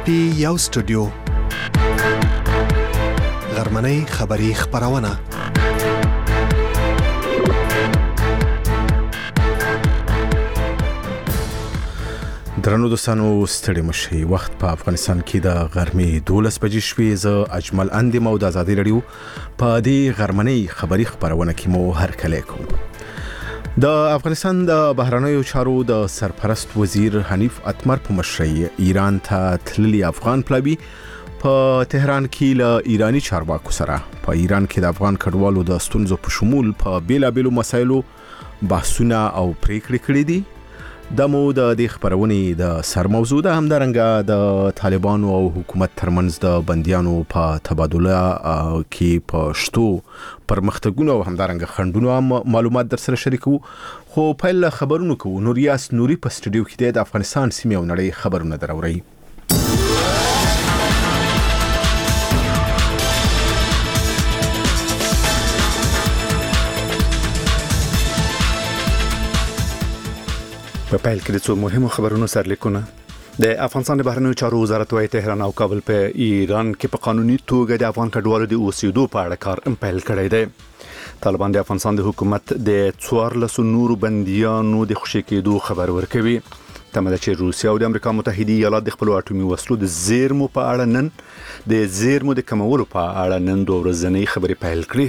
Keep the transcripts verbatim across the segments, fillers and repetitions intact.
پی یو سټوډیو غرمنۍ خبری خبرونه درنو دوستانو ستړي مشي وخت په افغانستان کې د غرمې دولس بجې شوې ز اجمل اندې مو د ازادي رادیو په دې غرمنۍ خبری خبرونه کې مو هرکلی کوم. د افغانستان د بهرنیو چارو د سرپرست وزیر حنیف اتمر په مشرۍ ایران ته تللي افغان پلاوي په تهران کې له ایرانی چارواکو سره په ایران کې د افغان کډوالو د ستونزو په شمول په بیلابېلو مسایلو بحثونه او پریکړې کړې دي. د مو د دې خبرونې د سرموضوع ده همدارنګه د طالبانو او حکومت ترمنځ د بنديانو په تبادله کې په شتو پرمختګونو او همدارنګه خندونو هم معلومات در سره شریکو. خو پیل خبرونو کو نوریاس نوري په سټډیو کې د افغانستان سیمه او نړۍ خبرونه دراوري. په پیل کې د څو مهمو خبرونو سرلیکونه. د افغانستان د بهرنیو چارو وزارت وايي تهران او کابل په ایران کې په قانوني توګه د افغان کډوالو د اوسېدو په اړه کار پیل کړی دی. طالبان د افغانستان د حکومت د څوارلسو نورو بنديانو د خوشي کېدو خبر ورکوي. تمه ده چې روسیا او د امریکا متحده ایالات د خپل اټومي وسلو د زیرمو په اړه نن د زیرمو د کمولو په اړه نن دوه ورځنۍ خبرې پیل کړي.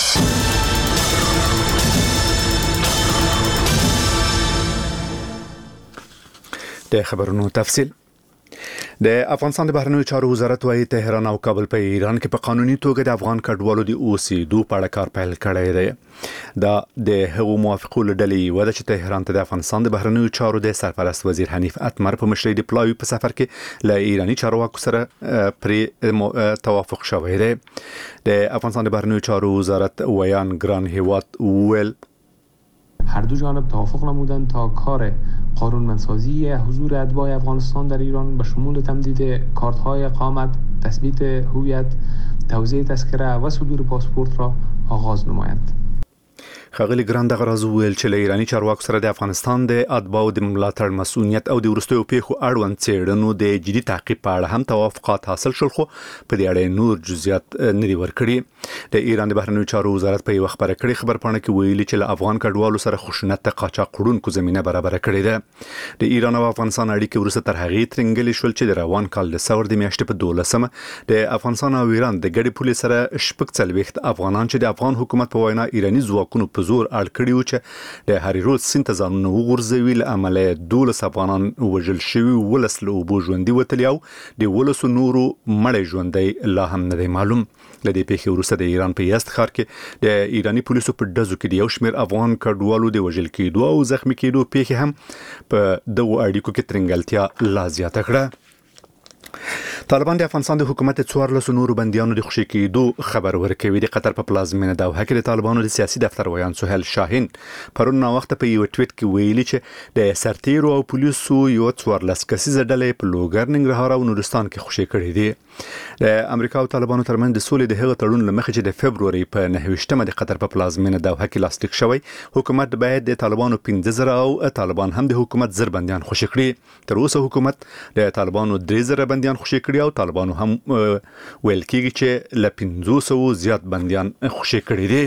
د خبرونو تفصیل. د افغانستان د بهرنیو چارو وزارت وايي تهران او کابل په ایران کې په قانوني توګه د افغان کډوالو د اوسېدو په اړه کار پیل کړی دی. دا د هغو موافقو له ډلې یوه ده چې تهران ته د افغانستان د بهرنیو چارو د سرپرست وزیر حنیف اتمر په مشرۍ د پلاوي په سفر کې له ایرانی چارواکو سره پرې توافق شوی دی. د افغانستان د بهرنیو چارو وزارت ویان ګران هیواد ویل هر دو جانب توافق نمودند تا کار قانونمندسازی حضور اتباع افغانستان در ایران به شمول تمدید کارت‌های اقامت، تثبیت هویت، توزیع تذکره و صدور پاسپورت را آغاز نمایند. خغلی ګران دغه راز ویل چې له ایرانی چارواکو سره د افغانستان د اتباعو د ملاتړ مسؤلیت او د وروستیو پیښو اړوند څېړنو د جدي تعقیب په اړه هم توافقات حاصل شول، خو په دې اړه نور جزئیات نه دي ورکړي. د ایران د بهرنیو چارو وزارت په یوه خبره کړې خبرپاڼه کې ویلي چې له افغان کډوالو سره خشونت ته قاچاق وړونکو زمینه برابره کړې ده. د ایران او افغانستان اړیکې وروسته تر هغې ترنګلې شول چې د روان کال د سور د میاشتې په دولسمه د افغانستان او ایران د ګډې پولې سره شپږ څلوېښت افغانان چې د افغان حکومت په وینا ایرانی ځواکونو په زور اړ کړي و چې د هریروز سیند ته ځانونه وغورځوي. له امله دولس افغانان وژل شوي، ولس له اوبو ژوندي وتلي او د ولسو نورو مړی ژوندی لا هم نه دی معلوم. له دې پیښې وروسته د ایران په یزد ښار کې د ایرانی پولیسو په ډزو کې د یو شمېر افغان کډوالو د وژل کېدو او زخمي کېدو پیښې هم په دغو اړیکو کې ترنګلتیا لا زیاته کړه. طالبان د افغانستان د حکومت څوارلسو نورو بنديانو د خوشي کېدو خبر ورکوي. د قطر په پلازمینه دوحه کې د طالبانو د سیاسي دفتر ویان سهیل شاهین پرون ناوخته په یو ټویټ کې ویلي چې د سرتیرو او پولیسو یو څوارلس کسیزه ډلې په لوګر، ننګرهار او نورستان کې خوشي کړي دي. د امریکا او طالبانو ترمنځ د سولې د هغه تړون لمخې چې د فبروري په نهه د قطر په پلازمینه دوحه کې لاسلیک شوی، حکومت باید د طالبانو پنځه زره او طالبان هم د حکومت زر بنديان خوشي کړي. تر اوسه حکومت د طالبانو درې زره بنديان خوشي کړي او طالبانو هم ویل کېږي چې له پنځوس سوو زیات بنديان خوشي کړي دي.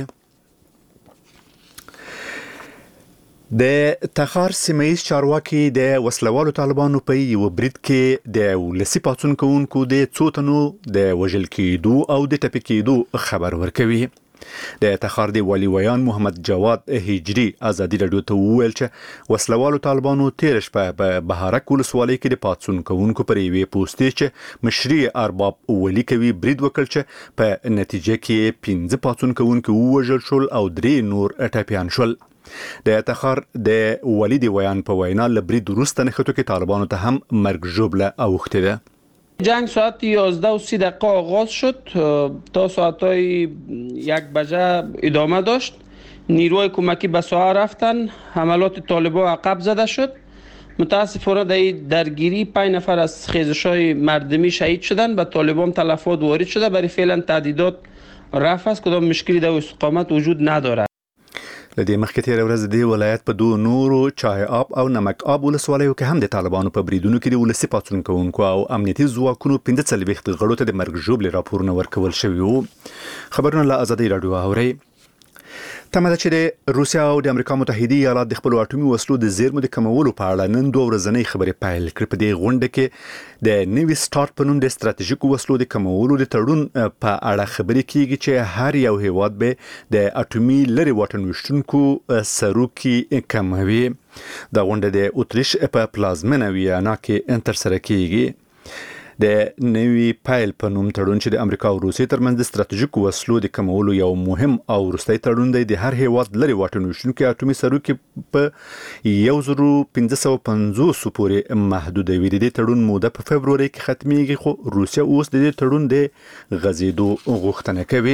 د تخار سیمه ییز چارواکي د وسلوالو طالبانو په یو برید کې د ولسی پاڅون کوونکو د څو تنو د وژل کېدو او د ټپي کېدو خبر ورکوي. د تخار دی والی ویان محمد جواد هجری ازادي رادیو ته وویل چې وسلوالو طالبانو تیر شپه په بهارک ولسوالۍ کې د پاڅون کوونکو پر یوې پوسټې چې مشري ارباب ولی کوي برید وکړ چې په نتیجه کې پنځه پاڅون کوونکو وژل شول او درې نور ټپیان شول. د تخار د والی دی ویان په وینا لبرید وروسته نښتو کې طالبانو ته هم مرګ ژوبله اوښتې ده. جنگ ساعت یازده و سی دقیقه آغاز شد تا ساعتهای یک بجه ادامه داشت. نیروهای کمکی به ساحه رفتن، حملات طالبان عقب زده شد. متاسفانه در درگیری پنج نفر از خیزش‌های مردمی شهید شدند و طالبان تلفات وارد شده. برای فعلا تهدیدات رفع است، کدام مشکلی در استقامت وجود ندارد. لدې مخکې تیر ورځ د ولایت په دوه نورو چای آب او نمک آب ولسوالیو کې هم د طالبانو په بریدونو کې د ولسي پاڅون کوونکو او امنیتي ځواکونو پنځه څلوېښت غړو ته د مرګ ژوبلې راپورونه ورکول شوي وو. خبرونه له ازادي راډیو اورئ. تمه ده چې د روسیا او د امریکا متحده ایالات د خپل اټومي وسلو د زیرمو د کمولو په اړه نن دوه ورځنۍ خبرې پیل کړې. په دې غونډه کې د نوي سٹارټ په نوم د ستراتیژیکو وسلو د کمولو د تړون په اړه خبرې کیږي چې هر یو هیواد به د اټومي لري واټن وشتونکو سروکي کموي. دا غونډه د اوتریش په پلازمینه ویانا کې ترسره کیږي. د نوي پایل په نوم تړون چې د امریکا او روسیې ترمنځ د ستراتیژیکو وسلو د کمولو یو مهم او وروستی تړون دی. د هر هیواد لري واټن وشونکي اټومي سروکي په یو زر پنځه سوه پنځوس پورې محدودوي. د دې تړون موده په فبروري کې ختميږي، خو روسیا اوس د دې تړون د غځېدو غوښتنه کوي.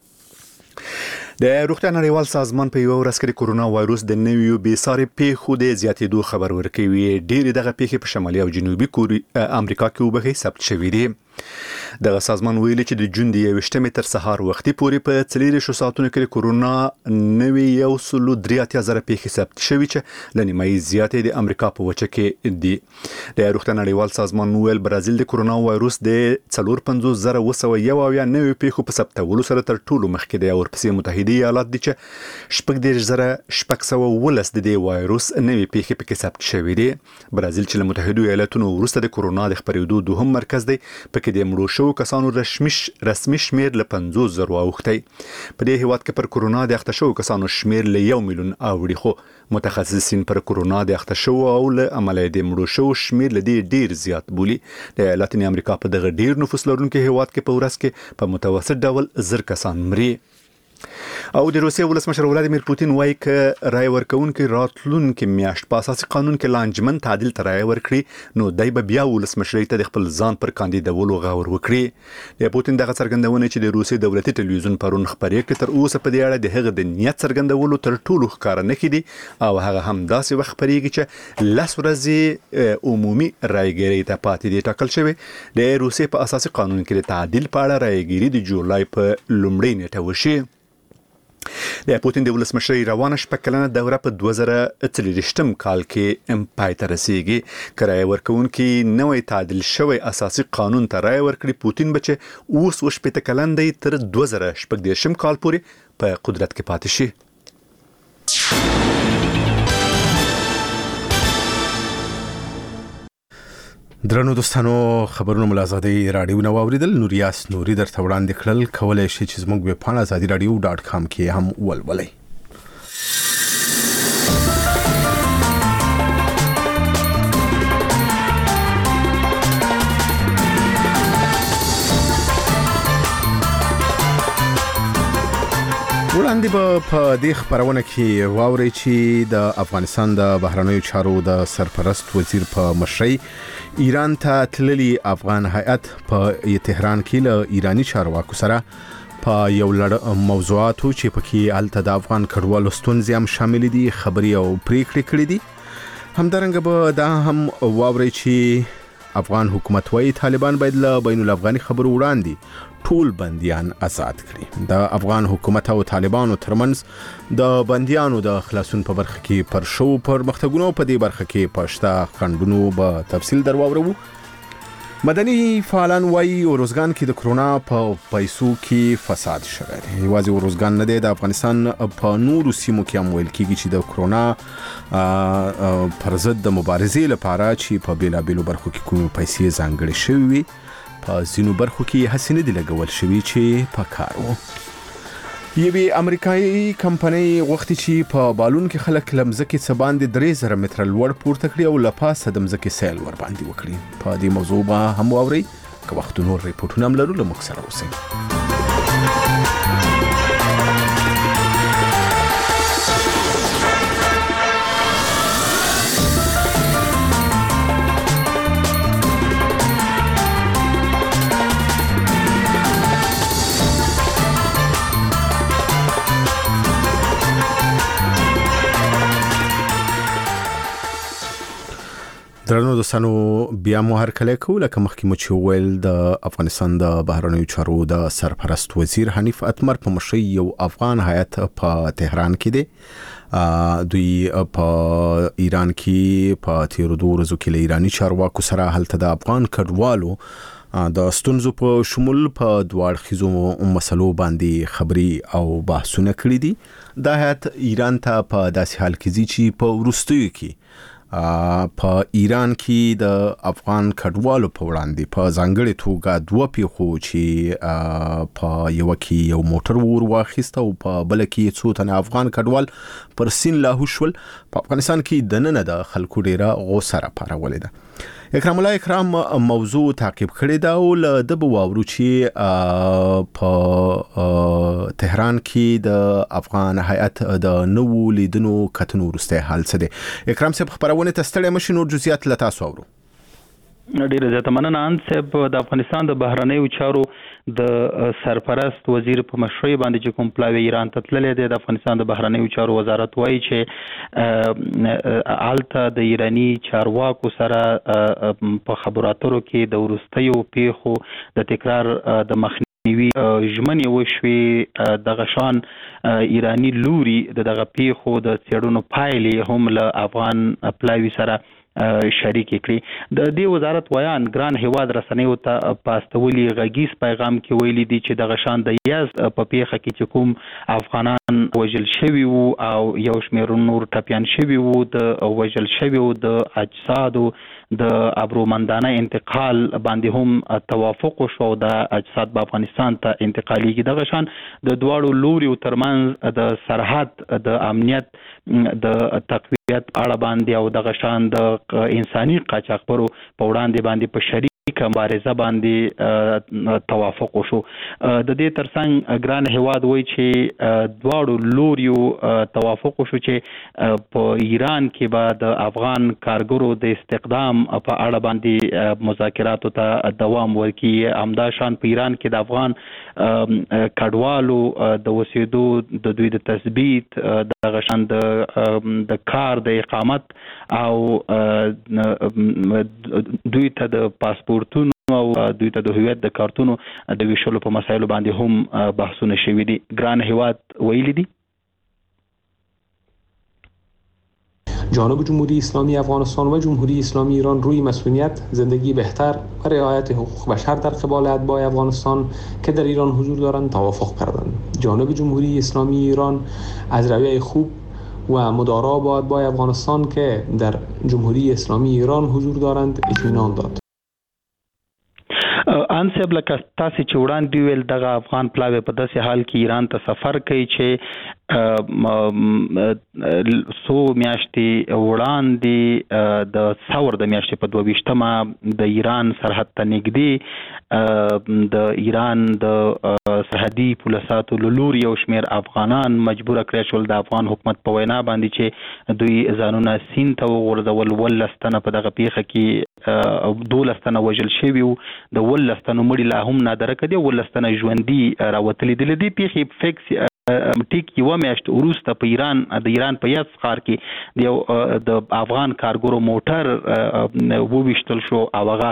د روغتیا نړیوال سازمان په یو ورځ کې د کورونا وایروس د نویو بیساري پیښو د زیاتېدو خبر ورکوي. ډېری دغه پیښې په شمالي او جنوبي کوریا امریکا کې وبخي ثبت شوې دي. دغه سازمان ویلي چې د جون د یوویشتمې تر سهار وختي پورې په څلېرویشتو ساعتونو کې د کورونا نوي یو سل درې اتیا زره پیښې ثبت شوي چې له نیمایي زیاتې د امریکا په وچه کې دي. د روغتیا نړیوال سازمان ویل برازیل د کورونا وایروس د څلور پنځوس زره اووه سوه یو اویا نوي پیښو په ثبتولو سره تر ټولو مخکې دی. ورپسې متحده ایالات دي چې شپږ دېرش زره شپږ سوه اوولس د دې وایروس نوي پیښې پکې ثبت شوي دي. برازیل چې له متحده ایالاتونو وروسته د کورونا د خپرېدو دوهم مرکز دی، پکې د مړو شوو کسانو رسمي رسمي شمیر له پنځوس زره اوښتی. په دې هیواد کې پر کورونا د اخته شوو کسانو شمیر له یو میلیون اوړي، خو متخصصین پر کورونا د اخته شوو او له امله د مړو شوو شمیر له دې ډیر زیات بولي. د لاتینې امریکا په دغه ډیر نفوس لرونکي هیواد کې په ورځ کې په متوسط ډول زر کسان مري. او د روسیې ولسمشر ولادیمیر پوتین وایي چې رای ورکوونکي راتلونکي میاشت په اساسي قانون کې لانجمن تعدیل ته رای ورکړي، نو دای به بیا ولسمشرۍ ته د خپل ځان پر کاندیدولو غور وکړي. د پوتین دغه څرګندونه چې د روسیې دولتي ټلویزیون پرون خبرې کړې، تر اوسه په دې اړه د هغه د نیت څرګندولو تر ټولو ښکاره نه کړي او هغه هم داسې وخت خبرېږي چې لس ورځې عمومي رایګیرۍ ته پاتې دي. ټاکل شوی د روسیې په اساسي قانون کې د تعدیل په اړه رایګیري د جولای په لومړۍ نیټه وشي. د پوتین د ولسمشرۍ روانه شپږ کلنه دوره په دوه زره څلېرویشتم کال کې پای ته رسیږي. که رای ورکوونکي نوی تعدیل شوی اساسي قانون ته رای ورکړي، پوتین به چې اوس وشپېته کلن دی تر دوه زره شپږ دېرشم کال پورې په قدرت کې پاتې شي. درنو دوستانو، خبرونه مل ازادي راډیو نو اوریدل. نوریاس نوري درته وړاندې کړل. کولای شئ چې زموږ ویب پاڼه ازادي راډیو ډاټ کام کې هم ولولئ. وړاندې به په دې خبرونه کې واورئ چې د افغانستان د بهرنیو چارو د سرپرست وزیر په مشرۍ ایران ته تللی افغان هیئت په تهران کې له ایرانی چارواکو سره په یو لړ موضوعاتو چې پکې الته د افغان کډوالو ستونزې هم شامل دي خبري او پریکړې کړې دي. همدارنګه به دا هم واورئ چې افغان حکومت وايي طالبان باید له بین الافغاني خبرو وړاندې ټول بنديان آزاد کړي. د افغان حکومت او طالبانو ترمنځ د بنديانو د خلاصون په برخه کې پر شو پرمختګونو په دې برخه کې پښتا خندونو به تفصیل درواورو. مدني فعالان وايي اوروزګان کې د کرونا په پیسو کې فساد شوی دی. یوازې اوروزګان نه دی، د افغانستان په نورو سیمو کې هم ویل کېږي چې د کرونا پر ضد د مبارزې لپاره چې په بیلابیلو برخو کې کومې پیسې ځانګړې شوې وي، په ځینو برخو کې هڅې نه دي لګول شوي چې په کار وو. یوې امریکایي کمپنۍ غوښتي چې په بالون کې خلک له مځکې څخه باندې درې زره متره لوړ پورته کړي او له پاسه د مځکې سیل ور باندې وکړي. په دې موضوع به هم واورئ. که وخت نور ریپورټونه هم لرو، له موږ سره اوسئ. درنو دوستانو بیا مو هر کله کوله که مخکې مو چې ویل د افغانستان د بهرنیو چارو د سرپرست وزیر حنیف اتمر په مشرۍ یو افغان هیئت په تهران کې دی. دوی په ایران کې په تیرو دوه ورځو کې له ایرانی چارواکو سره هلته د افغان کډوالو د ستونزو په شمول په دوه اړخیزو مسلو باندې خبري او بحثونه کړي دي. دا هیئت ایران ته په داسې حال کې ځي چې په وروستیو کې په ایران کې د افغان کډوالو په وړاندې په ځانګړې توګه دوه پیښو چې په یو کې یو موټر ور واخیسته او په بل کې څو تنه افغان کډوال پر سین لاهو شول. په افغانستان کې د نن د خلکو ډیره غوسه راپارولې ده. اکرام الله اکرام موضوع تعقیب کړی دا او له د بواورو چې په تهران کې د افغان هیئت د نوو لیدنو کتنو وروسته حال څه دی. اکرام صاحب خبرونه تستړی مشي نور جزئیات له تاسو اورو. ډیره زیاته مننه. ان صاحب د افغانستان د بهرنیو چارو د سرپرست وزیر په مشرۍ باندې چې کوم پلاوی ایران ته تللی دی، د افغانستان د بهرنیو چارو وزارت وایي چې الته د ایرانی چارواکو سره په خبرو اترو کې د وروستیو پیښو د تکرار د مخنیوي ژمنې وشوې. دغه شان ایرانی لوري د دغه پیښو د څېړنو پایلې هم له افغان پلاوی سره شریک کړي. د دې وزارت ویان ګران هیواد رسنیو ته پاستولي غږیز پیغام کې ویلي دي چې د غشان د یاز په پیښه کې چې کوم افغانان وژل شوي وو او یو شمېر نور ټپیان شوي وو، د وژل شوي وو د اجسادو د ابرومندانه انتقال باندې هم توافق وشو او د اجساد په افغانستان ته انتقالېږي. دغه شان د دواړو لوریو ترمنځ د سرحد د امنیت د تقویت اړه باندې او دغه شان د انساني قاچاقبرو په وړاندې باندې په شریک مبارزه باندې توافق وشو. د دې ترڅنګ ګران هیواد وایي چې دواړو لوریو توافق وشو چې په ایران کې به د افغان کارګرو د استخدام په اړه باندې مذاکراتو ته دوام ورکړي. همدا شان په ایران کې د افغان کډوالو د اوسېدو د دوی د تثبیت، دغه شان د کار د اقامت او دوی ته د پاسپورتونو او دوی ته د هویت د کارتونو د ویشلو په مسایلو باندې هم بحثونه شوي دي. ګران هیواد ویلي دي جانب جمهوری اسلامی افغانستان و جمهوری اسلامی ایران روی مسئولیت، زندگی بهتر و رعایت حقوق بشر در قبال اتباع افغانستان که در ایران حضور دارند توافق کردند. جانب جمهوری اسلامی ایران از رویه خوب و مدارا با اتباع افغانستان که در جمهوری اسلامی ایران حضور دارند اطمینان داد. ان صاحب لکه تاسې چې وړاندې ویل دغه افغان پلاوی په داسې حال کې ایران ته سفر کوي چې څو میاشتې وړاندې د ثور د میاشتې په دوه ویشتمه د ایران سرحد ته نږدې د ایران د سرحدي پولیساتو له لوري یو شمېر افغانان مجبوره کړی شول د افغان حکومت په وینا باندې چې دوی ځانونه سیند ته وغورځول. ولس تنه په دغه پیښه کې دولس تنه وژل شوي وو، د ولس تنو مړي لا هم نادرکه دي، ولس تنه ژوندي راوتلي دي. له دې پیښې فکس ټیک یو میاشت وروسته په ایران د ایران په یاد ښار کې د یو د افغان کارګرو موټر وویشتل شو او هغه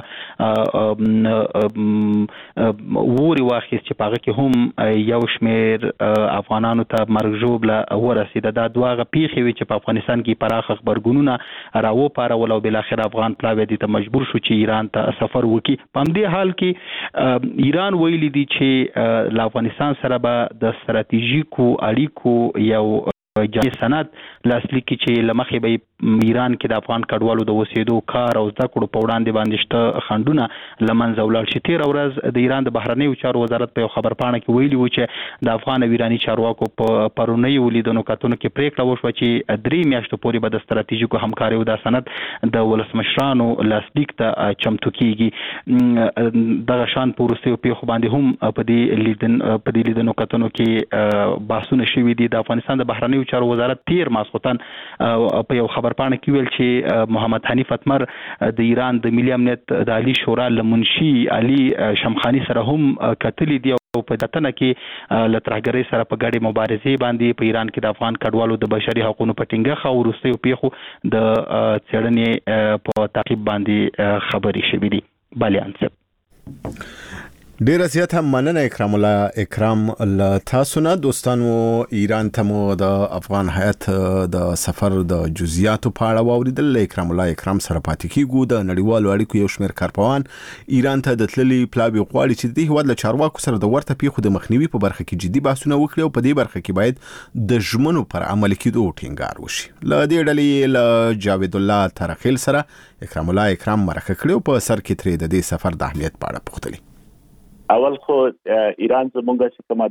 ووري واخیست چې په هغه کې هم یو شمېر افغانانو ته مرګ ژوبله ورسېده. دا دوه هغه پیښې وې چې په افغانستان کې پراخه غبرګونونه راوپارول او بالاخره افغان پلاوی دې ته مجبور شو چې ایران ته سفر وکړي. په همدې حال کې ایران ویلي دي چې له افغانستان سره به د ستراتیژي کو اړیکو یو جامع سند لاسلیک کی چې لمخې به ایران کې د افغان کډوالو د وسیدو کار او زده کړو په وړاندې باندې شته خندونه لمنځه ولاړ شي. تیر ورځ د ایران د بهرنیو چارو وزارت په خبر پاڼه کې ویلي و چې د افغان او ایرانی چارواکو په پرونی ولیدنو کتنو کې پریکړه وشوه چې درې میاشتو پورې به د ستراتیژیکو همکارۍ د سند د ولسمشرانو لاسلیک ته چمتو کیږي. دغه شان په وروستیو پیښو باندې هم په دې لیدن په دې لیدنو کتنو کې بحثونه شوي دي. د افغانستان د بهرنیو چارو وزارت تیر ماسخوتن په یو خبر پاڼه کې ویل چې محمد حنیف اتمر د ایران د ملي امنیت د عالی شورا لمنشي علي شمخانی سره هم کتلې دي په دتنه کې لترهګری سره په ګډه مبارزې باندې په ایران کې د افغان کډوالو د بشري حقوقو په ټینګه خو ورستیو پیخو د څېړنې په تعقیب باندې خبري شوې دي. بالیان صاحب ډیر زیات هم مننه اکرام الله. اکرام الله تاسو نه دوستانو ایران ته مو د افغان هیئت د سفر د جزئیاتو په اړه واوریدل. اکرام الله اکرام سره پاتې کیږو. د نړیوالو اړیکو یو شمېر کارپوهان ایران ته د تللي پلاوی غواړي چې د هیواد له چارواکو سره د ورته پیښو د مخنیوي په برخه کې جدي بحثونه وکړي او په دې برخه کې باید د ژمنو پر عمل کېدو ټینګار وشي. له دې ډلې له جاوید الله ترخیل سره اکرام الله اکرام مرکه کړو په سر کې ترې د دې سفر د اهمیت په اړه پوښتنه. اول خو ایران زمونږ چې کومه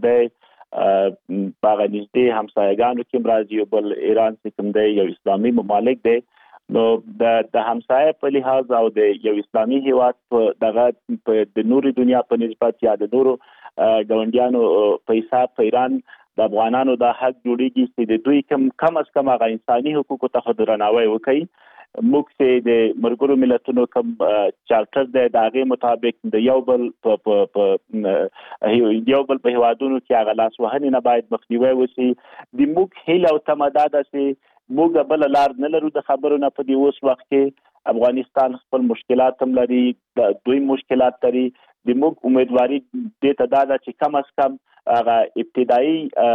دی باغ نږدې همسایګانو کې مرাজি بل ایران چې کوم دی یو اسلامي ممالک دی، نو د د همسایه په لحاظ او د یو اسلامي هیواد په دغه د نوري دنیا په نسبت یا د نورو ګاونډیانو په حساب په ایران د افغانانو د حق جوړیږي چې د دوی کم کم از کم هغه انساني حقوقو ته درناوی وکړي. موږ چې د مرګرو ملتونو کوم چارټر دی د هغه مطابق د یو بل په یو بل په هوادونو کې هغه لاس وهنې نه باید مخنیوي وشي. د موږ هیله او تمنا ده چې موږ بل لار نه لرو د خبرو نه په دې اوس وخت کې افغانستان خپل مشکلات هم لري، د دوی مشکلات لري. د موږ امیدواري دې ته ده چې کم از کم هغه ابتدایي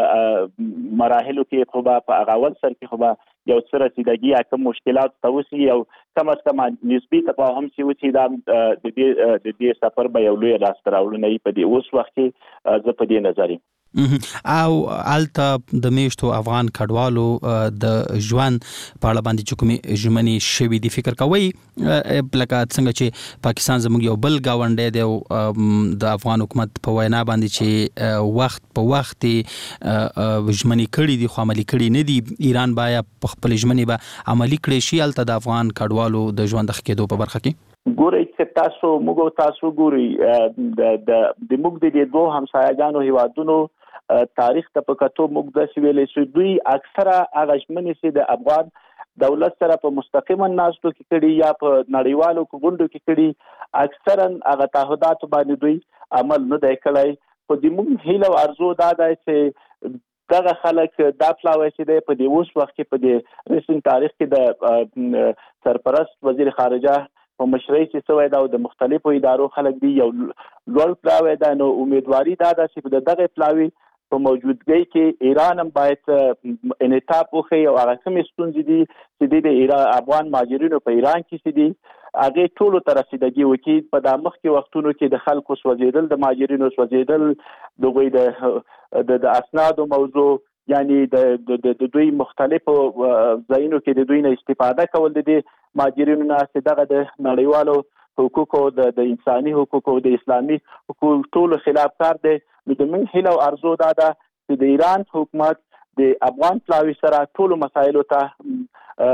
مراحلو کې خو به په هغه اول سر کې خو به یو څه رسیدګي یا کوم مشکلات توسي او کم از کم نسبی تفاهم چې وشي دا د دې د دې سفر به یو لوی لاسته راوړنه په دې اوس وخت کې زه په دې نظر یم. او الته د میشتو افغان کډوالو د ژوند په اړه باندې چې کومې ژمنې شوي دي فکر کوي لکه څنګه چې پاکستان زموږ یو بل ګاونډی دی د افغان حکومت په وینا باندې چې وخت په وخت ژمنې کړي دي خو عملي کړي نه دي، ایران باید په خپل ژمنې به عملي کړي شي الته د افغان کډوالو د ژوند ښه کېدو په برخه کې. ګورئ چې تاسو موږ تاسو ګورئ د د موږ د دې دوه همسایګانو هیوادونو تاریخ ته په کتو موږ د سویلې سو دوی اکثره هغه ژمنې چې د افغان دولت سره په مستقیما ناستو کې کړي یا په نړیوالو کوګوندو کې کړي اکثرا هغه تعهدات باندې دوی عمل نه دی کړی. په دې موږ هیله او ارزو دا ده چې دغه خلک دا پلاوی چې دی په دې اوس وخت کې په دې رسمي تاریخ کې د سرپرست وزیر خارجه په مشرۍ چې سوی دا د مختلفو ادارو خلک دی یو لوړ پلاوی ده. نو امیدواري دا ده چې د دغه پلاوی په موجودګۍ کې ایران هم باید انعطاف وکړي او هغه کومې ستونزې دي چې د ایران افغان مهاجرینو په ایران کې دي هغه ټولو ته رسیدګي وکړي. په د مخکې وختونو کې د خلکو سوځېدل د مهاجرینو سوځېدل دغوی د د اسنادو موضوع یعنی د د دوی مختلفو ځایونو کې د دوی نه استفاده کول د مهاجرینو نه چې دغه د نړیوالو حقوقو د د انساني حقوقو د اسلامي حقوقو ټول خلاف کار دی. نو د من هیله او ارزو دا ده چې د ایران حکومت د افغان پلاوی سره ټول مسایلو ته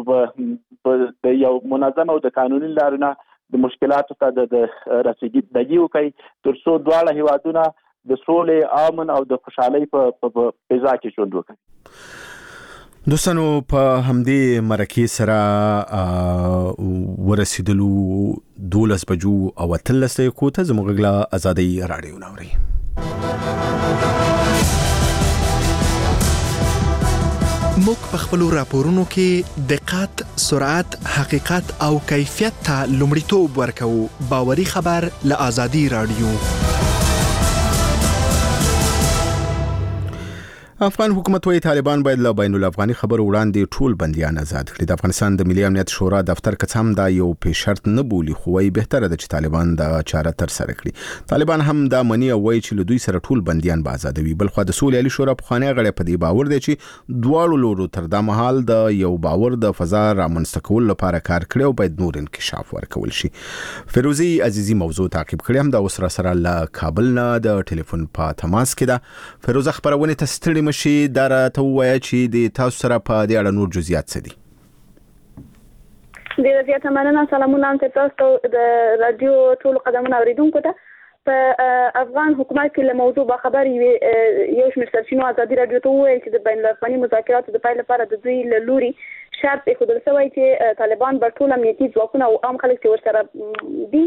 په یو منظم او د قانوني لارونه د مشکلاتو ته د رسیدګي وکړي تر څو دواړه هیوادونه د سولې امن او د خوشحالۍ په فضا کې ژوند وکړي. دوستانو په همدې مرکې سره ورسېدلو دولس بجو او اتلس دقیقو ته زموږ غږ آزادۍ راډیو ناوري. موږ په خپلو راپورونو کې دقت، سرعت، حقیقت او کیفیت ته لومړیتوب ورکوو. باوري خبر له آزادۍ راډیو. افغان حکومت وايي طالبان باید له بین الافغاني خبرو وړاندې ټول بنديان آزاد کړي. د افغانستان د ملي امنیت شورا دفتر کڅم دا یو په شرط نه بولی خو وايي بهتره ده چې طالبان دا چاره تر سره کړي. طالبان هم دا مني او وايي چې له دوی سره ټول بنديان به آزادوي. بل خو د سولې علي شورا په خانه غړي په دې باور دي چې دواړو لورو تر دا مهال د یو باور د فضا رامنځته کول لپاره کار کړي او باید نور انکشاف ورکول شي. فیروزی عزیزی موضوع تعقیب کړي هم دا اوس را سره له کابل نه د ټلیفون په تماس کې ده. فیروزه خبرونه تستړي شي دره ته وایي چې د تاسو سره په دې اړه نور جزئیات څه دي؟ ډیره زیاته مننه. سلامونه هم تاسو د رادیو ټول قدمونه اوریدونکو ته. په افغان حکومت کې له موضوع با خبر یو شمېر سرچینو ازادي رادیو ته وویل چې د بین الافغاني مذاکراتو د پیل لپاره د دوی له لوري شرط ایښودل شوی چې طالبان به ټول امنیتي ځواکونه او عام خلک چې ورسره دي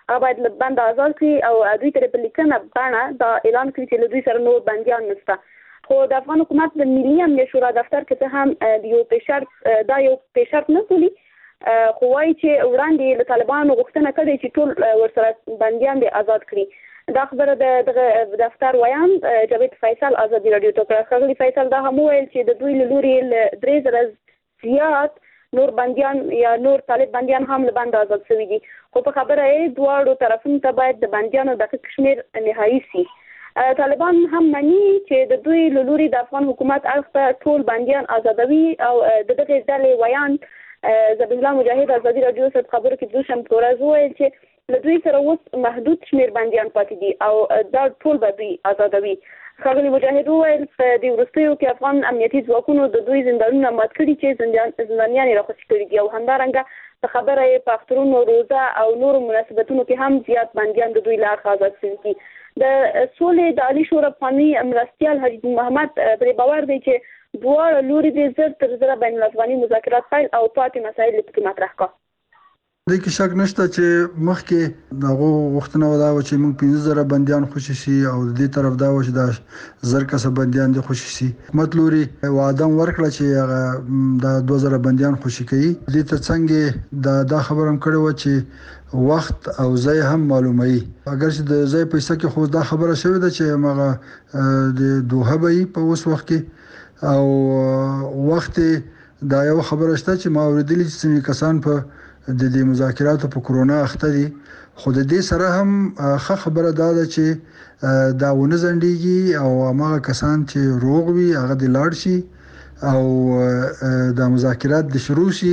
هغه باید له بند آزاد کړي او دوی ته په لیکنه باندې دا اعلان کړي چې له دوی سره نور بنديان نشته. خو د افغان حکومت د ملي امنیت شورا دفتر کې هم یو پیشرت دا یو پیشرت نه بولي، خو وايي چې وړاندې له طالبانو غوښتنه کړې چې ټول ورسره بنديان دي آزاد کړي. دا خبره د دفتر ویان جاوید فیصل آزادي رادیو ته کړه. خغلی فیصل دا هم ویل چې د دوی له لوري درې زره زیات نور بنديان یا نور طالب بنديان هم له بند آزاد شوي دي، خو په خبره یې دواړو طرفونو ته باید د بنديانو د کشمیر نهایي سي. طالبان هم مني چې د دوی له لوري د افغان حکومت اړخ ټول بنديان آزادوي او د دغه ډلې ویان زبیح الله مجاهد آزادي رادیو سره خبرو کې دوشم تورز ویل چې له دوی سره اوس محدود شمیر بنديان پاتې دي او دا ټول به دوی آزادوي. خغلی مجاهد ویل په دې وروستیو کې افغان امنیتي ځواکونو د دوی زندانونه مات کړي چې زندانیان یې راخوشي کړي دي او همدارنګه په خبره یې په اخترونو روزه او نورو مناسبتونو کې هم زیات بنديان د دوی لار آزاد شوي دي. د سولې د عالی شورا افغاني مرستیال حاجي محمد پر باور دی چې دواړه لوري د زر تر زر بین الافغاني مذاکرات پیل او پاتې مسایل په مطرح کړه. د کې شک نشته چې مخکې دغه وختونه ودا و چې موږ پنځه زره بنديان خوشي شي او د دې طرف دا و چې دا زر کسه بنديان دي خوشي شي. حکومت لوري وعده ورکړه چې دا دوه زره بنديان خوشي کوي. دې ترڅنګ دا دا خبرم کړو چې وخت او ځای هم معلومي. اگر چې د ځای په څه کې خو دا خبره شوې ده چې مغه د دوه به په اوس وخت کې او وخت دا یو خبره شته چې ما اوریدلې چې کسان په د دې مذاکراتو په کرونا اخته دي، خو د دې سره هم ښه خبره دا ده چې دا ونه ځنډيږي او هغه کسان چې روغ وي هغه د لاړ شي او د مذاکرات د شروع شي.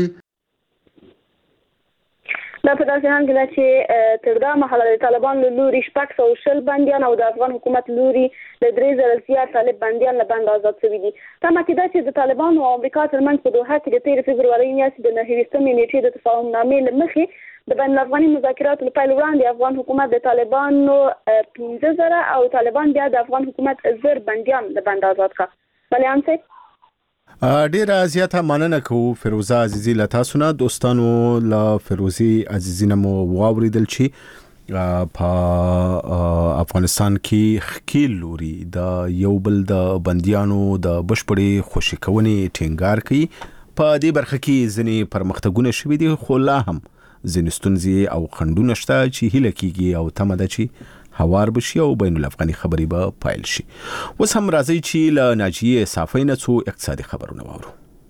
دا په داسې حال کې ده چې تر دا مهاله د طالبان له لوري شپږ سوه شل بندیان او د افغان حکومت لوري له درې زره زیات طالب بندیان له بند آزاد شوي دي. تمه کېده چې د طالبانو او امریکا ترمنځ په دوحه کې د تېرې فبرورۍ میاشتې د نهه ویشتمې نېټې د تفاهمنامې له مخې د بین الافغاني مذاکراتو له پیل وړاندې افغان حکومت د طالبانو پنځه زره او طالبان بیا د افغان حکومت زر بندیان له بند آزاد کړه. ولیان صاحب ډیره زیاته مننه کوو فیروزه عزیزی له تاسو نه. دوستانو له فیروزی عزیزی نه مو واوریدل چې په افغانستان کې خکیل لوري د یو بل د بنديانو د بشپړې خوشي کونې ټینګار کوي. په دې برخه کې ځینې پرمختګونه شوي دي، خو لا هم ځینې ستونزې او خنډونه شته چې هیله کېږي او تمه ده چې هوار بشي او بین الافغاني خبرې به پایل شي. اوس هم راځي چې له ناجیه صافی نه څو اقتصادي خبرونه واورو.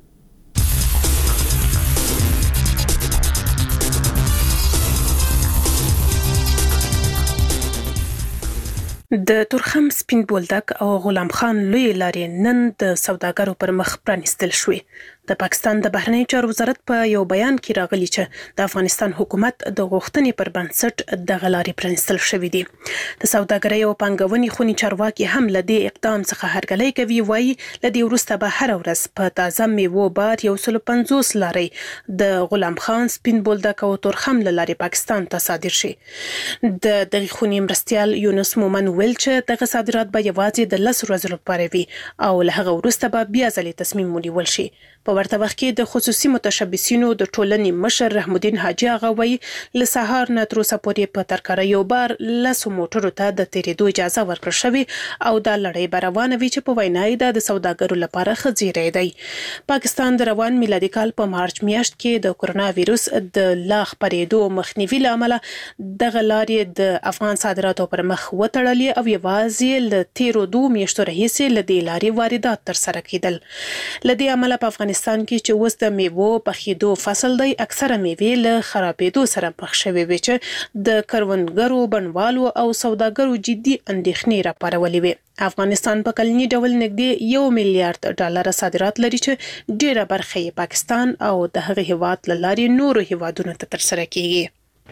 د تورخم سپین بولدک او غلام خان لوی لارې نن د سوداګرو پر مخ پرانیستل شوې. د پاکستان د بهرنیو چارو وزارت په یو بیان کې راغلی چې د افغانستان حکومت د غوښتنې پر بنسټ د غلارې پرانیستل شوې دي. د سوداګرۍ او پانګونې خونی چارواکي هم له دې اقدام څخه هرګلۍ کوي. وایي له دې وروسته به هر ورځ په تازه میوو بار یو سل پنځوس لارې د غلام خان سپین بولدک او تورخم له لارې پاکستان ته صادر شي. د دغه خونی مرستیال یونس مومن ویل چې دغه صادرات به یوازې د لس ورځې لپاره وي او له هغه وروسته به بیا ځلې تصمیم ونیول شي. په ورته وخت کې د خصوصي متشبثینو د ټولنې مشر رحم الدین حاجی هغه وایي له سهار نه تر اوسه پورې په ترکاریو بار لسو موټرو ته د تیرېدو اجازه ورکړل شوې او دا لړۍ به روانه وي چې په وینا یې د سوداګرو لپاره ښه زیری دی. پاکستان د روان میلادي کال په مارچ میاشت کې د کرونا وایرس د لا خپرېدو مخنیوي له امله دغه لارې د افغان صادراتو پر مخ وتړلې او یوازې له تیرو دوه میاشتو راهیسې له دې لارې واردات ترسره کېدل. له دې امله په افغانستان کې چې اوس د میوو پخېدو فصل دی، اکثره میوې له خرابېدو سره مخ شوې وي چې د کروندګرو بڼوالو او سوداګرو جدي اندېښنې راپارولې وي. افغانستان په کلني ډول نږدې یو میلیارډ ډالر صادرات لري چې ډېره برخه یې پاکستان او د هغه هیواد له لارې نورو هیوادونو ته ترسره کیږي.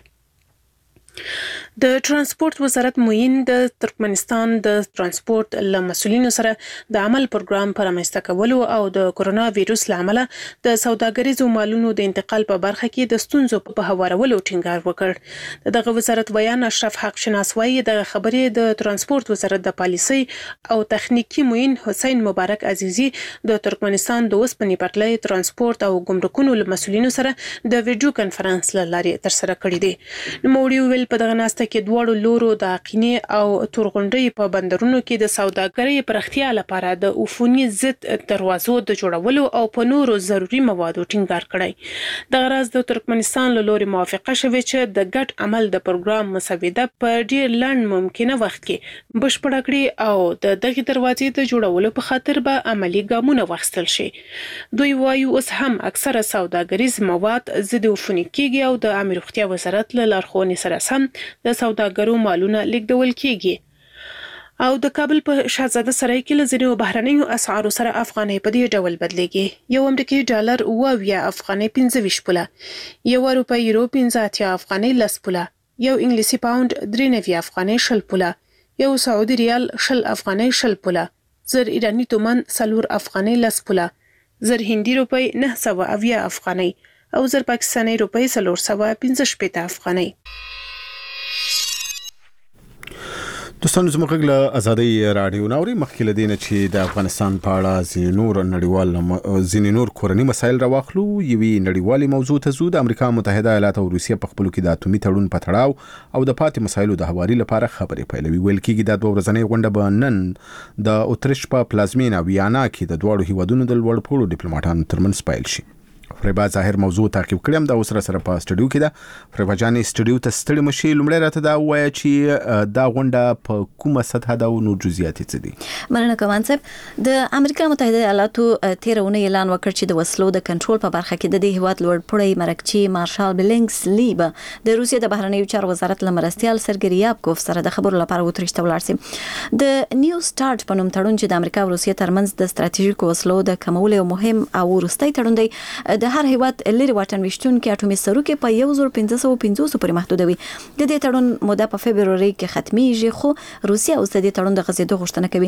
د ترانسپورت وزارت موین د ترکمنستان د ترانسپورت له مسولینو سره د عمل پروګرام پر رامنځته کولو او د کرونا وایرس له امله د سوداګریزو مالونو د انتقال په برخه کې د ستونزو په هوارولو ټینګار وکړ. دغه وزارت بیان اشرف حق شناس وایي د خبرې د ترانسپورت وزارت د پالیسي او تخنیکی موین حسین مبارک عزیزی د ترکمنستان د اوسپنې پټلۍ ترانسپورت او ګمرکونو له مسولینو سره د ویډیو کانفرنس له لارې ترسره کړی دی. نوموړي ویل ویل په دغه ناسته کې دواړو لورو د اقینې او تورغونډۍ په بندرونو کې د سوداګرۍ پراختیا لپاره د عفوني ضد دروازو د جوړولو او په نورو ضروري موادو ټینګار کړی. دغه راز د ترکمنستان له لوري موافقه شوې چې د ګډ عمل د پروګرام مسوده په ډیر لنډ ممکنه وخت کې بشپړه کړي او د دغه دروازې د جوړولو په خاطر به عملی ګامونه واخیستل شي. دوی وایي اوس هم اکثره سوداګریز مواد ضد عفوني کیږي او د عامه روغتیا وزارت له لارښوونې سره سم د سوداګرو مالونه لیږدول کیږي. او د کابل په شاهزاده سرای کې له ځینو بهرنیو اسعارو سره افغانۍ په دې ډول بدلېږي. یو امریکایي ډالر اوه اویا افغانۍ پنځه ویشت پوله، یو روپۍ یورو پنځه اتیا افغانۍ لس پوله، یو انګلیسي پاوند درې نوي افغانۍ شل پوله، یو سعودي ریال شل افغانۍ شل پوله، زر ایرانی تومان څلور افغانۍ لس پوله، زر هندي روپۍ نه سوه اویا افغانۍ او زر پاکستاني روپۍ څلور سوه پنځه شپېته افغانۍ. دوستانو زموږ له ازادي رادیو ناوري مخکې لدینه چې د افغانستان په اړه ځینې نور نړیوال ځینې نور کورنی مسایل راواخلو. یوې نړیوالې موضوع ته زو د امریکا متحده ایالات او روسیه په خپلو کې د اتومي تړون په تړاو او د پاتې مسایلو د هواري لپاره خبرې پیلوي. ویل کېږي د دوه ورځنۍ غونډه به نن د اتریش په پلازمینه ویانا کې د دواړو هیوادونو د لوړ پوړو ډیپلوماټانو ترمنځ پیل شي. فریبا ظاهر موضوع تعقیب کړم د اوسره سره په سټوډیو کې ده. فریبا جانې سټوډیو ته ستړي مشي، لومړی راته دا وایي چې دا غونډه په کومه سطح ده او نور جزئیات څه دي؟ مننه کوم صاحب. د امریکا متحده ایالاتو تیرونه اعلان وکړ چې د وسلو د کنټرول په برخه کې د دې هیواد لوړ پوړی مرکچی مارشال بلینکس لیب د روسیې د بهرنیو چارو وزارت لمرستيال سرګي ریابکوف سره د خبرو لپاره اتریش ته ولاړ شي. د نیو سٹارټ په نوم تړون چې د امریکا او روسیې ترمنځ د ستراتیژیکو وسلو د کمولو یو مهم او وروستي تړون دی، د هر هیواد لري واټن وشتون کې اټومي سروکي په یو زر پنځه سوه پنځوس پورې محدود وي. د دې تړون موده په فبروري کې ختميږي، خو روسیه اوس د دې تړون د غزيدو غوښتنه کوي.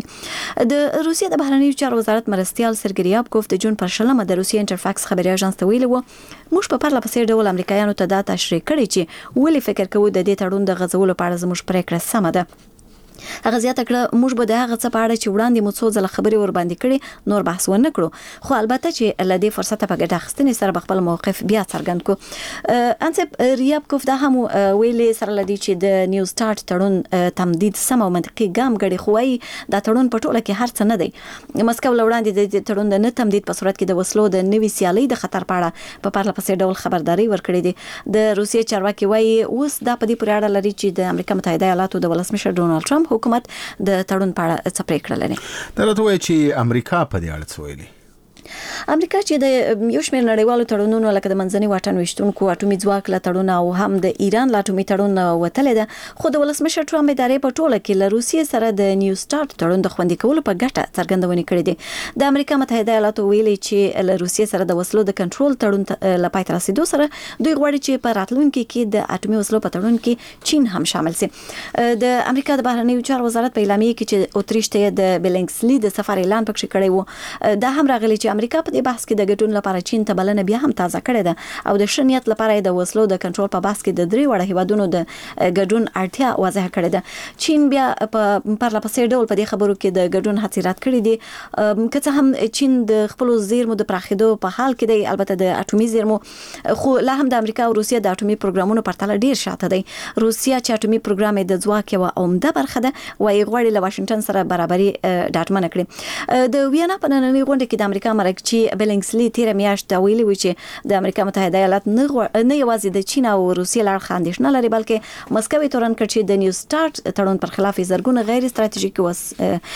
د روسیې د بهرنیو چارو وزارت مرستيال سرګي ریابکوف د جون پر شلمه د روسیې انټرفاکس خبري اژانس ته ویلي وو موږ په پرله پسې ډول امریکایانو ته دا تشریح کړی چې ولې فکر کوو د دې تړون د غزولو په اړه زموږ پریکړه سمه ده. هغه زیاته کړه موږ به د هغه څه په اړه چې وړاندې مو څو ځله خبرې ور باندې کړې نور بحث ونه کړو، خو البته چې له دې فرصت په ګټه اخیستنې سره خپل موقف بیا څرګند کو. انسب ریابکوف دا هم ویلې سره لدی چې د نیو سٹارټ تړون تمدید سم او منطقي ګام غړي خوای دا تړون په ټوله کې هر څه نه دی. مسکو لوړاندې د تړون د نه تمدید په صورت کې د وسلو د نوي سیالي د خطر په اړه په پرله پسې ډول خبرداري ورکړې دي. د روسیې چارواکي وایي اوس دا په دې پورې اړه لري چې د امریکا متحده ایالاتو د ولسمشر ډونالد ټرمپ حکومت د تړون په اړه څه پریکړه لري. دا راته وایي چې امریکا په دې اړه څه ویلي؟ امریکا چې د یو شمېر نړیوالو تړونونو لکه د منځني واټن وشتونکو اټومي ځواک له تړون او هم د ایران له اټومي تړون وتلې ده، خو د ولسمشر ټرمپ ادارې په ټوله کې له روسیې سره د نیو سٹارټ تړون د خوندي کولو په ګټه څرګندونې کړې دي. د امریکا متحده ایالاتو ویلي چې له روسیې سره د وسلو د کنټرول تړون له پای ته رسیدو سره دوی غواړي چې په راتلونکي کې د اټومي وسلو په تړون کې چین هم شامل شي. د امریکا د بهرنیو چارو وزارت په اعلامیه کې چې اتریش ته د بلینکس لی د سفر اعلان پکې کړی وو، دا هم راغلی چې امریکا په دې بحث کې د ګټون لپاره چین ته بلنه بیا هم تازه کړې ده او د شنیت لپاره د وسلو د کنټرول په بحث کې د درې وړ هیوادونو د ګډون اړتیا واضح کړې ده. چین بیا په پرله پسې ډول په دې خبرو کې د ګډون هڅې رات کړې دي، که څه هم چین د خپل زیرمو د پراخېدو په حال کې دی، البته د اټومي زیرمو، خو لا هم د امریکا او روسیې د اټومي پروګرامونو په پرتله ډیر شاته دی. روسیه چې اټومي پروګرام د ځواک یو عمده برخه ده وايي غواړي له واشنگټن سره برابري ډاډمن کړي. د ویانا په نننۍ غونډه کې د امریکا مرکچی بلینکس لی تیر میاشت ویلي و چې د امریکا متحده ایالات نه نه یوازې د چین او روسیې لړ خاندیش نه لري بلکې مسکو تورن کړ چې د نیو سٹارټ تړون پر خلاف زرګونه غیر استراتیژیکي وس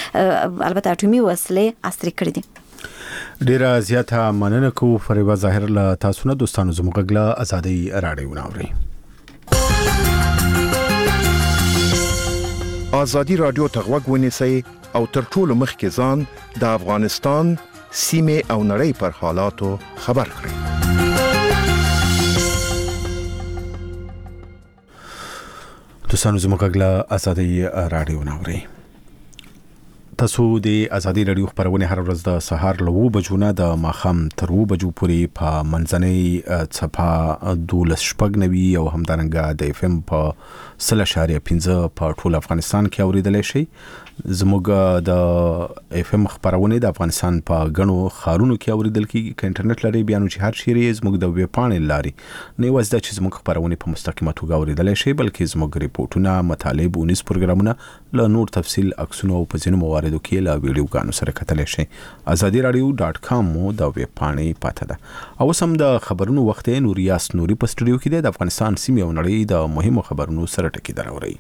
البته اټومي وسلې عصري کړې دي. ډیره زیاته مننه کوم فریبا ظاهر له تاسو نه. دوستانو زموږ غلا ازادي رادیو ناوري. ازادي رادیو ته غوږ ونیسئ او تر ټولو مخکې ځان د افغانستان سیمه او نړۍ پر حالاتو خبر کړئ. دوستانو زموږ غلا ازادي رادیو ناوري. تاسو د ازادي رادیو خبرونه هر ورځ د سهار له و بجو نه د ماخام تر و بجو پورې په منځنۍ صفه دولس شپږ نوي او همدارنګه د اف ام په سل اشاریه پنځه په ټول افغانستان کې اوریدل شي. زموږ د اف ام خبرونه د افغانستان په غنو خارونو کې اوریدل کیږي. ک انټرنیټ لري بیا نو چې هر شری زموږ د ویب پاڼې لاري نه وځي چې زموږ خبرونه په مستقیمه توګه اوریدل شي، بلکې زموږ ریپورتونه، مطالب او نیس پروګرامونه له نور تفصیل عکسونه او په ځینو مواردو کې له ویډیوګانو سره کتلی شي. ازادي رادیو ډاټ کام مو د ویب پاڼې پاته ده. او سم د خبرونو وخت نوریاس نوري په سټوډیو کې د افغانستان سیمه او نړۍ د مهمو خبرونو سره ټکی دروري.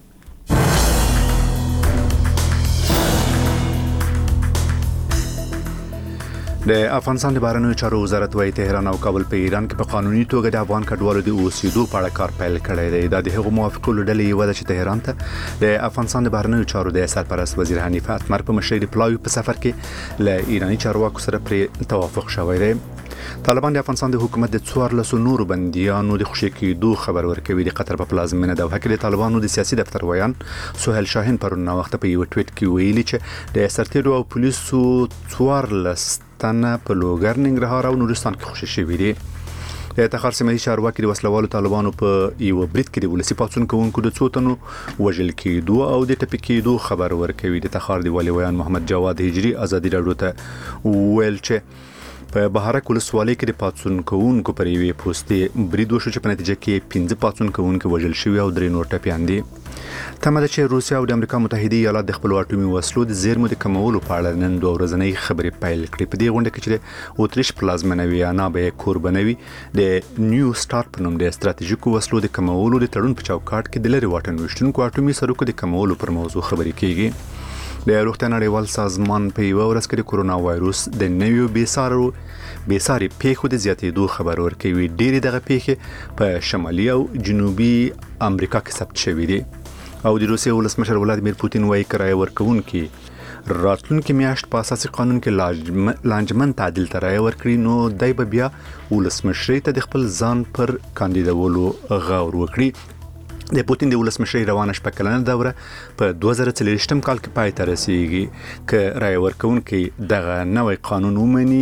د افغانستان د بهرنیو چارو وزارت وايي تهران او کابل په ایران کې په قانوني توګه د افغان کډوالو د اوسېدو په اړه کار پیل کړی دی. دا د هغو موافقو ډلې یو ده چې تهران ته د افغانستان د بهرنیو چارو د سرپرست وزیر حنیف اتمر په مشرۍ د پلاوي په سفر کې له ایرانی چارواکو سره پرې توافق شوی دی. طالبان د افغانستان د حکومت د څوارلسو نورو بندیانو د خوشي کېدو خبر ورکوي. د قطر په پلازمینه دوحه کې د طالبانو د سیاسي دفتر ویان سهیل شاهین پرون وخت په یو ټویټ کې ویلي چې د سرتیرو او پولیسو څوارلس تنه په لوګر، ننګرهار او نورستان کې خوشي شوي دي. د تخار سیمه چارواکي د وسلوالو طالبانو په یو برید کې د ولسی پاتون کوونکو د څو تنو وژل کېدو او د ټپي کېدو خبر ورکوي. د تخار دی والي ویان محمد جواد هجری ازادي راډیو ته ویل چې په بهارک ولسوالۍ کې د پاتون کوونکو پر یوې پوستې برید وشو چې په نتیجه کې پنځه پاتون کوونکو وژل شوي او درې نور ټپیان دي. تمه ده چې روسیا او د امریکا متحده ایالات د خپل اټومي وسلو د زیرمو د کمولو په اړه نن دوه ورځنۍ خبرې پیل کړې. په دې غونډه کې چې د اوتریش پلازمینه ویانا به کوربنوي د نیو سٹارټ په نوم د ستراتیژیکو وسلو د کمولو د تړون په چوکاټ کې د لري واټن وشتونکو اټومي سرکو د کمولو پر موضوع خبرې کیږي. د روغتیا نړیوال سازمان په یو ورځ کې د کورونا وایروس د نویو بیسارو بیساري پیښو د زیاتېدو خبر ورکوي. ډېری دغه پیښې په شمالي او جنوبي امریکا کې ثبت شوې دي. او د روسیې ولسمشر ولادیمیر پوتین وايي کرایه ورکوونکي راتلونکي میاشت په اساسي قانون کې لانجمن تعدیل ته رایه ورکړي، نو دای به بیا ولسمشرۍ ته د خپل ځان پر کاندیدولو غور وکړي. د پوتین د ولسمشرۍ روانه شپږ کلنه دوره په دوه زره څلوېښتم کال کې پای ته رسیږي. که رایه ورکوونکي دغه نوی قانون ومني،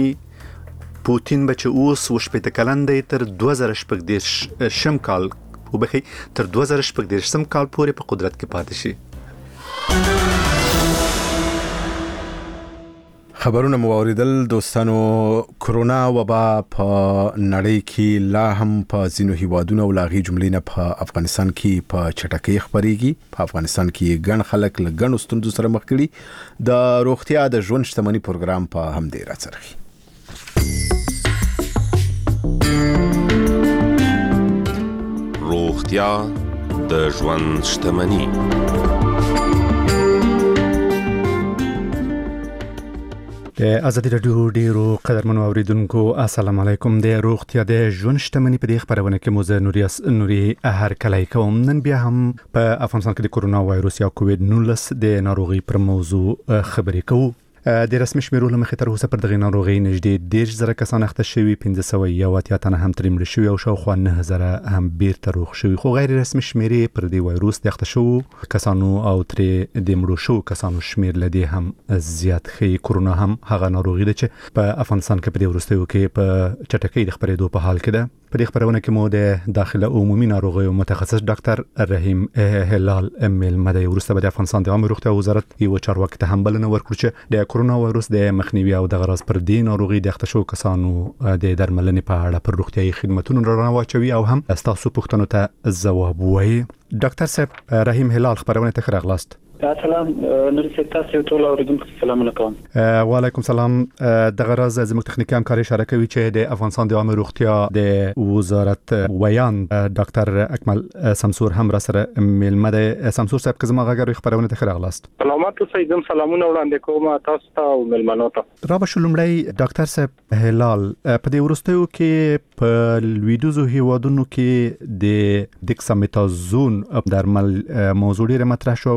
پوتین به چې اوس وشپېته کلن دی تر دوه زره شپږ دېرشم کال وبخي تر دوه زره شپږ دېرشم کال پورې په قدرت کې پاتې شي. خبرونه مو اوریدل دوستانو. کرونا وبا په نړۍ کې لا هم په ځینو هیوادونو او لاغي جملې نه په افغانستان کې په چټکۍ خبريږي. په افغانستان کې ګڼ خلک له ګڼو ستونزو سره مخ کړي. د روغتیا د ژوند شتمنۍ پروګرام په هم ډیر اثرخي. روغتیا د ژوند شتمنۍ. د ازادي رادیو ډیرو قدرمنو اوریدونکو السلام علیکم. د روغتیا د ژوند شتمنۍ په دې خبرونه کې موزه نوریاس نوري هر کله کوم. نن بیا هم په افغانستان کې د کورونا وایروس یا کووید نولس د ناروغي پر موضوع خبرې کوو. د رسمي شمیرو له مخې تر اوسه پر دغه ناروغي نږدې دېرش زره کسان اخته شوي، پنځه سوه یو اتیا تنه هم ترې مړه شوي او شاوخوا نه زره هم بیرته روغ شوي. خو غیر رسمي شمیرې پر دې وایروس د اخته شوو کسانو او ترې د مړو شوو کسانو شمیر له دې هم زیات ښیي. کورونا هم هغه ناروغي ده چې په افغانستان کې په دې وروستیو کې په چټکۍ د خپرېدو په حال کې ده. په دې خبرونه کې مو د داخله عمومي ناروغیو متخصص ډاکټر رحیم هلال میلمه دی. وروسته به د افغانستان د عامه روغتیا وزارت یو چارواکي ته هم بلنه ورکړي چې د کورونا وایروس د مخنیوي او د غرض پر دې ناروغي د اخته شوو کسانو د درملنې په اړه پر روغتیايي خدماتونو رڼا واچوي او هم ستاسو پوښتنو ته ځواب وایي. ډاکټر صاحب رحیم هلال خبرونه ته راغلاست. سلام نور څه تاسو ټول اوریدونکو سلام علیکم. وعلیکم سلام. د غرض زموږ تخنیکی همکاري اشاره کوي چې د افغانستان د عامه روغتیا د وزارت ویان ډاکټر اکمل سمسور هم را سره میلمه دی. سمسور صاحب که زما غږ خبرونه ته راغلاست. سلامات اوسئ. زم سلامونه وړاندې کوم تاسو ته او میلمنو ته. را به شلمړی ډاکټر صاحب هلال په دې وروستیو کې په لویدیځو هیوادونو کې د ډیکسامتازون درمل موضوع ډیره مطرح شو. ویل کېږي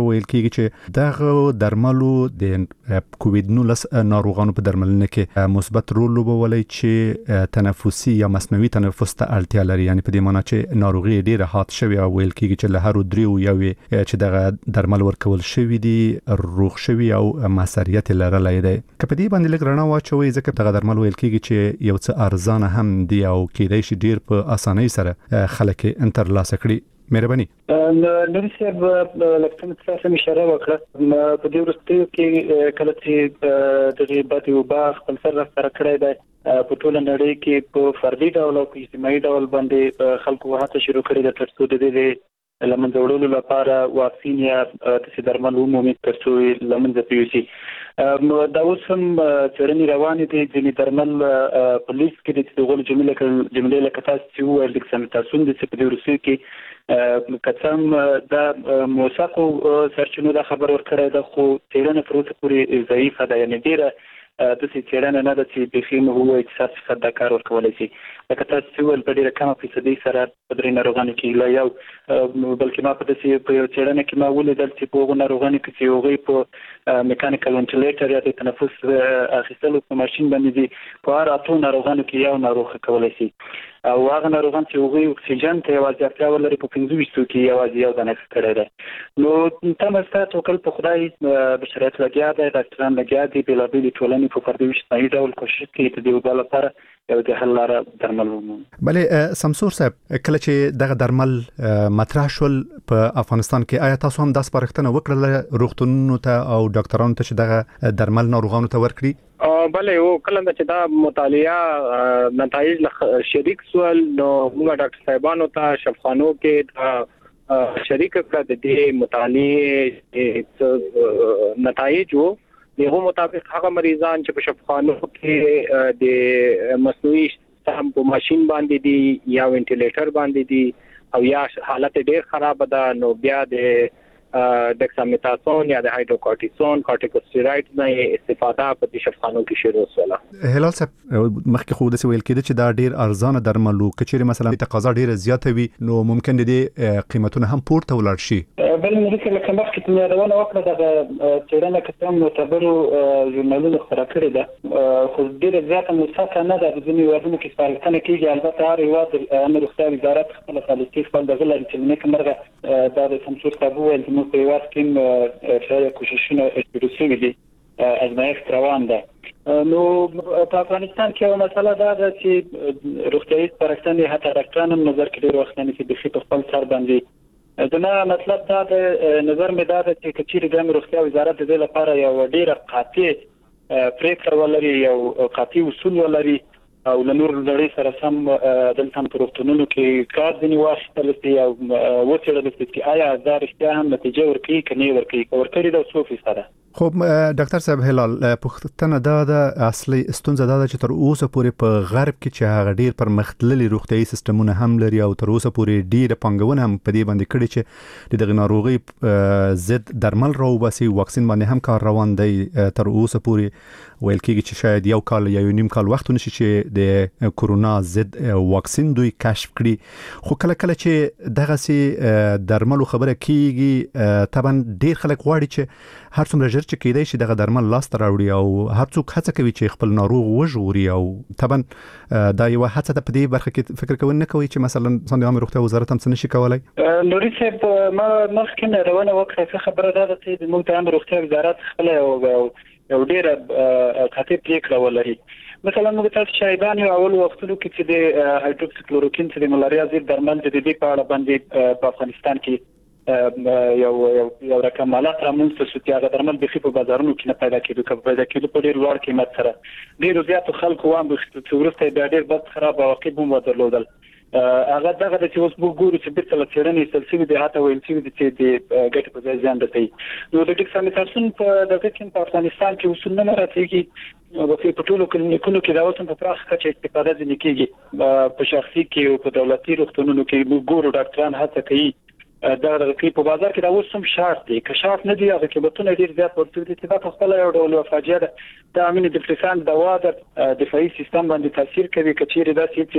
کیږي چې دغه درملو د کووډ نولس ناروغانو په درملنه کې مثبت رول لوبولی چې تنفسي یا مصنوعي تنفس ته اړتیا لري. یعنی په دې معنی چې ناروغي ډیره حاد شوی او ویل کیږي چې له هر دریو یو چې دغه درمل ورکول شوی دي روغ شوی او مسریت لرلای دی. که په دې باندې لږ رڼا واچوي ځکه دغه درمل ویل کیږي چې یو څه ارزانه هم دي او کېدای شي ډیر په اسانۍ سره خلک انتر لاسه کړي. مهرباني. نوري صاحب لکه څنګه اشاره وکړه په دې ورستیو کې کله چې د غیبت او باغ خپل سر راستره کړی دی په ټول نړۍ کې په فردي ډول او په اجتماعي ډول باندې خلکو هڅه شروع کړې ده ترڅو د دې لمنځه وړلو لپاره واکسین یا د درملو عمومي ترڅو لمنځه پیوسي. دا اوس هم څېړنې روانې دي ځینې درمل په لیست کې د دغو جملې جملې لکه تاسو چې وویل ډیکسامتاسون د په دې وروستیو کې کڅم د موثقو سرچینو د خبر ورکړی ده خو څېړنه تر اوسه پورې ضعیفه ده. یعنې ډېره داسې څېړنه نه ده چې بیخي مو ووایي چې ستاسو فقط دا کار ورکولی شي. لکه تاسو چې وویل په ډېره کمه فیصدۍ سره په درې ناروغانو کې لا یو بلکې ما په داسې په یو څېړنه کې ما ولیدل چې په هغو ناروغانو کې چې هغوی په میکانیکل وینټیلیټر یا د تنفس اخیستلو په ماشین باندې دي په هر اتو ناروغانو کې یو ناروغ کولی شي او هغه ناروغان چې هغوی اکسیجن ته یوازې اړتیا ولري په پنځه ویشتو کې یوازې یو دانه کړی دی. نو تمه ستا توکل په خدای بشریت لګیا دی ډاکټران لګیا دي بېلابېلې ټولنې په فردي اجتماعي ډول کوشش کوي د دې وبا لپاره یو د حل لاره درمل ومومي. بلې سمسور صاحب کله چې دغه درمل مطرح شول په افغانستان کې آیا تاسو هم د سپارښتنه وکړه روغتونونو ته او ډاکټرانو ته چې دغه درمل ناروغانو ته ورکړي؟ بله او کله چې دا مطالعه نتایج شریک سوال نو موږ ډاکټر صاحبانو ته شفاخانو کې شریک کړه د دې مطالعه نتایج وو دغه مطابق هغه مریضان چې په شفاخانو کې د مصنوعي سم په ماشين باندې دي یا وینټیلیټر باندې دي او یا حالت ډېر خراب ده نو بیا د ډیکسامتاسون یا د هایدروکورټیسون کورټیکوسټیروئید نه استفاده په دې شفاخانو کې شروع شوه. هلال صاحب مخکې خو د ویل کېده چې دا ډېر ارزانه درمل او کچېره مثلا تقاضا ډېره زیاته وي نو ممکن دي قیمتونه هم پورته ولاړ شي. بل مریض لکه مخکې ته یادونه وکړه د څېړنه کې کوم معتبرو ژورنالونو خبره کړې ده خو ډېره زیاته موثقه نه ده. د ځینې هېوادونو کې سپارښتنه کېږي البته هر هېواد د روغتیا وزارت خپله پالیسي خپل دغه لري چې نیکه مرغه دا د سمسور صاحب وویل چې موږ په هېواد کې شاید کوششونه شروع شوي دي ازمایښت روان ده. نو په افغانستان کې یوه مسله دا ده چې روغتیایي سپارښتنې حتی ډاکټران هم نظر کې ډېر وخت نه نیسي بیخي په خپل سر باندې. زما مطلب دا ده نظر مې دا ده چې که چیرې د روغتیا وزارت د دې لپاره یو ډېره قاطع پرېکړه ولري یو قاطع اصول ولري او له نور نړۍ سره سم دلته په روغتونونو کې کار ځینې واخیستل شي او وڅېړل شي چې آیا دا رښتیا هم نتیجه ورکوي که نه ورکوي که ورکړي ده څو فیصده. خو ډاکټر صاحب هلال پوښتنه دا ده اصلي ستونزه دا ده چې تر اوسه پورې په غرب کې چې هغه ډیر پرمختللي روغتيایي سیستمونه هم لري او تر اوسه پورې ډیر پنګونه هم په دې باندې کړي چې د دغه ناروغي ضد درمل راوباسي واکسین باندې هم کار روان دی. تر اوسه پورې ویل کېږي چې شاید یو کال یا یو نیم کال وخت ونشي چې د کورونا ضد واکسین دوی کشف کړي. خو کله کله چې دغه سي درملو خبره کیږي طبعا ډیر خلک غواړي چې هر څومره ژر چې کېدای شي دغه درمل لاس ته راوړي او هر څوک هڅه کوي چې خپل ناروغ وژغوري او طبعا دا یو هڅه ده په دې برخه کې فکر کوي نه کوي چې مثلا څنګه عامه روغتیا وزارت هم څه نشي کولای. نوري صاحب ما مخکې روانه وکړه خبره ده چې موږ د عامه روغتیا وزارت خپل یو ډیره قاطع پریکړه ولري. مثلا موږ تاسو شایدان یو اول وختونو کې چې د هایدروکسیکلوروکین چې د ملاریا ضد درمل د دې په اړه باندې په افغانستان کې یو یو رقم مالات رامنځته شو چې هغه درمل بخي په بازارونو کې نه پیدا کېدو که پیدا کېدو په ډېر لوړ قیمت سره ډېرو زیاتو خلکو وام چې وروسته بیا ډېر بد خراب عواقب هم ودرلودل. هغه دغه د چې اوس موږ ګورو چې بیرته له څېړنې ایستل شوي دي حتی ویل شوي دي چې د ګټې په ځای زیان رسوي. نو د ډیکسامتاسون په دغه کې په افغانستان کې اصول نه مراعاتېږي په ټولو کلینیکونو کې دا اوس هم په پراخه کچه استفاده ځینې کېږي په شخصي کې او په دولتي روغتونونو کې موږ ګورو ډاکټران هڅه کوي دا د کې په بازار کې دا اوس هم شارټ دي که شارټ نه دي هغه قیمتونه ډېر زیات ورته دي چې دا په خپل یو ډول فاجعه ده. د امین ډیپریسان دوا د دفاعي سیستم باندې تاثیر کوي که چیرې دا چې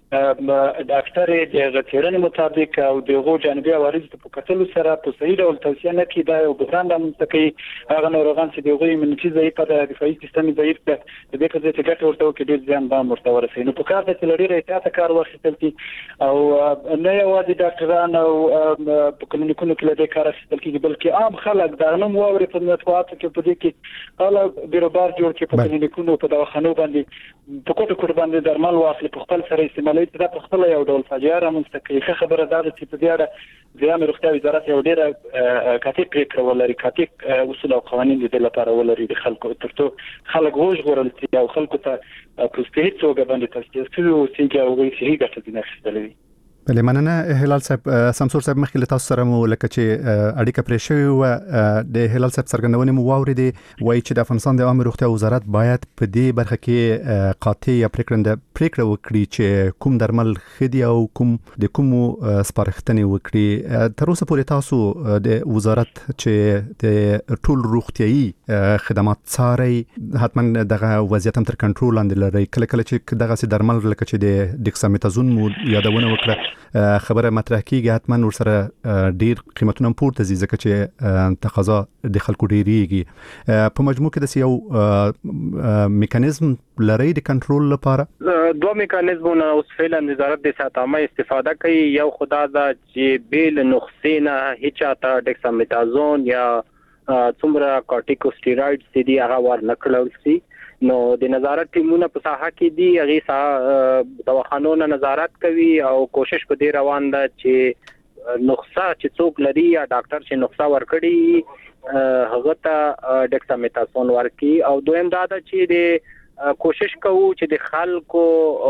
ډاکټر د غوښتنې مطابق او دغه جانبي عوارض په کتلو سره په صحیح ډول توصیه نه کیده او بحران د منطقي هغه ناروغان چې دغه ایمونیټي ضعیف ده د دفاعي سیستم ضعیف ده د دې په ځای چې ګټه ورته وکړي ډیر ځان باندې ورته ورسي نو په کار د تلډیر احتیاط کار واخیستل کی او نه یوازې ډاکټران او په کلینیکونو کې له کار اخیستل کیږي بلکې عام خلک دا نوم واوري په مطبوعاتو کې په دې کې اله بیروبار جوړ کې په کلینیکونو په دواخانو باندې په کوټو کوټ باندې درمل واخلي په خپل سره استعمالوي دا په خپل یو ډول فاجعه رامنځته کوي خبره دا چې په دې اړه د عامه روغتیا وزارت یو ډیر کاتب پریکړه ولري کاتب اصول او قوانين د لپاره ولري د خلکو ترڅو خلک غوښ غوړل چې او خلکو ته په صحیح توګه باندې تاسو چې چې او صحیح ګټه دي نشته بله مننه هلال صاحب سمسور صاحب مخکې له تاسو سره مو لکه چې اړیکه پرې شوې و د هلال صاحب څرګندونې مو واورېدې وایي چې د افغانستان د عامه روغتیا وزارت باید په دې برخه کې قاطع یا پریکړه پریکړه وکړي چې کوم درمل خدي او کوم د کوم سپارښتنې وکړي تر اوسه پورې تاسو د وزارت چې د ټول روغتيایي خدمات څاري حتما دغه وضعیت هم تر کنټرول لاندې لري کله کله چې دغه سي درمل لکه چې د ډیکسامتازون مو یادونه وکړه خبره مطرح کیږي حتما ورسره ډیر قیمتونه پورته ځي ځکه چې تقاضا د خلکو ډیریږي په مجموع کې د یو میکانیزم لري د کنټرول لپاره دوه میکانیزمونه اوس فعلا وزارت د صحت عامه استفاده کوي یو خدا دا چې بیل نقصې نه هیڅ ته ډیکسامتازون یا څومره کورټیکوسټیرویډز چې دی هغه ور نکړل شي نو د نظارت ټیمونه په ساحه کې دي هغه سا دواخانونو نظارت کوي او کوشش په دې روان ده چې نقصه چې څوک لري یا ډاکټر چې نقصه ورکړي هغه ته ډیکسامتازون ورکړي او دویم دا ده چې د کوشش کوو چې د خلکو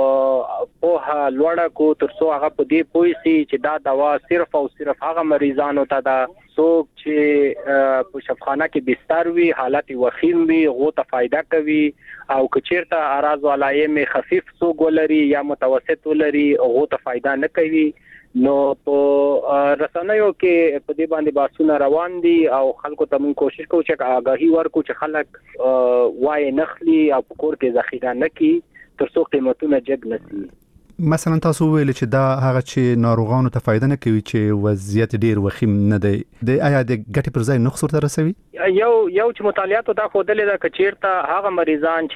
په لوړه کو ترڅو هغه په دې پوي سي چې دا دوا صرف او صرف هغه مریضانو ته دا څوک چې په شفاخانه کې بستر وي حالت وخیم وي غو ته فائدہ کوي او کچیرته اراز علایم خفیف څوک ولري یا متوسط ولري غو ته فائدہ نه کوي نو په رسنیو کې په دې باندې باسونه روان دي او خلکو ته موږ کوشش کوو چې آگاهي ورکو چې خلک وای نخلي او کور کې ذخیره نه کړي ترڅو قیمتونه جګ نشي مثلا تاسو ویل چې دا هغه چې ناروغانو ته فائدہ نه کوي چې وضعیت ډیر وخیم نه دی د آیا د ګټې پر ځای نقص ورته رسوي یو یو چې مطالعاتو دا خودلې دا کچیرته هغه مریضان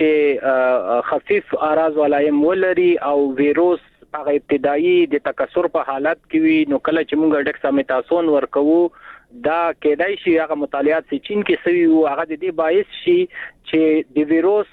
چې خفیف اراز ولایم ولري او ویروس هغه ابتدایي د تکثر په حالت کې وي نو کله چې موږ ډیکسامتازون ورکوو دا کېدای شي هغه مطالعات چې چین کې سوي وو هغه د دې باعث شي چې د ویروس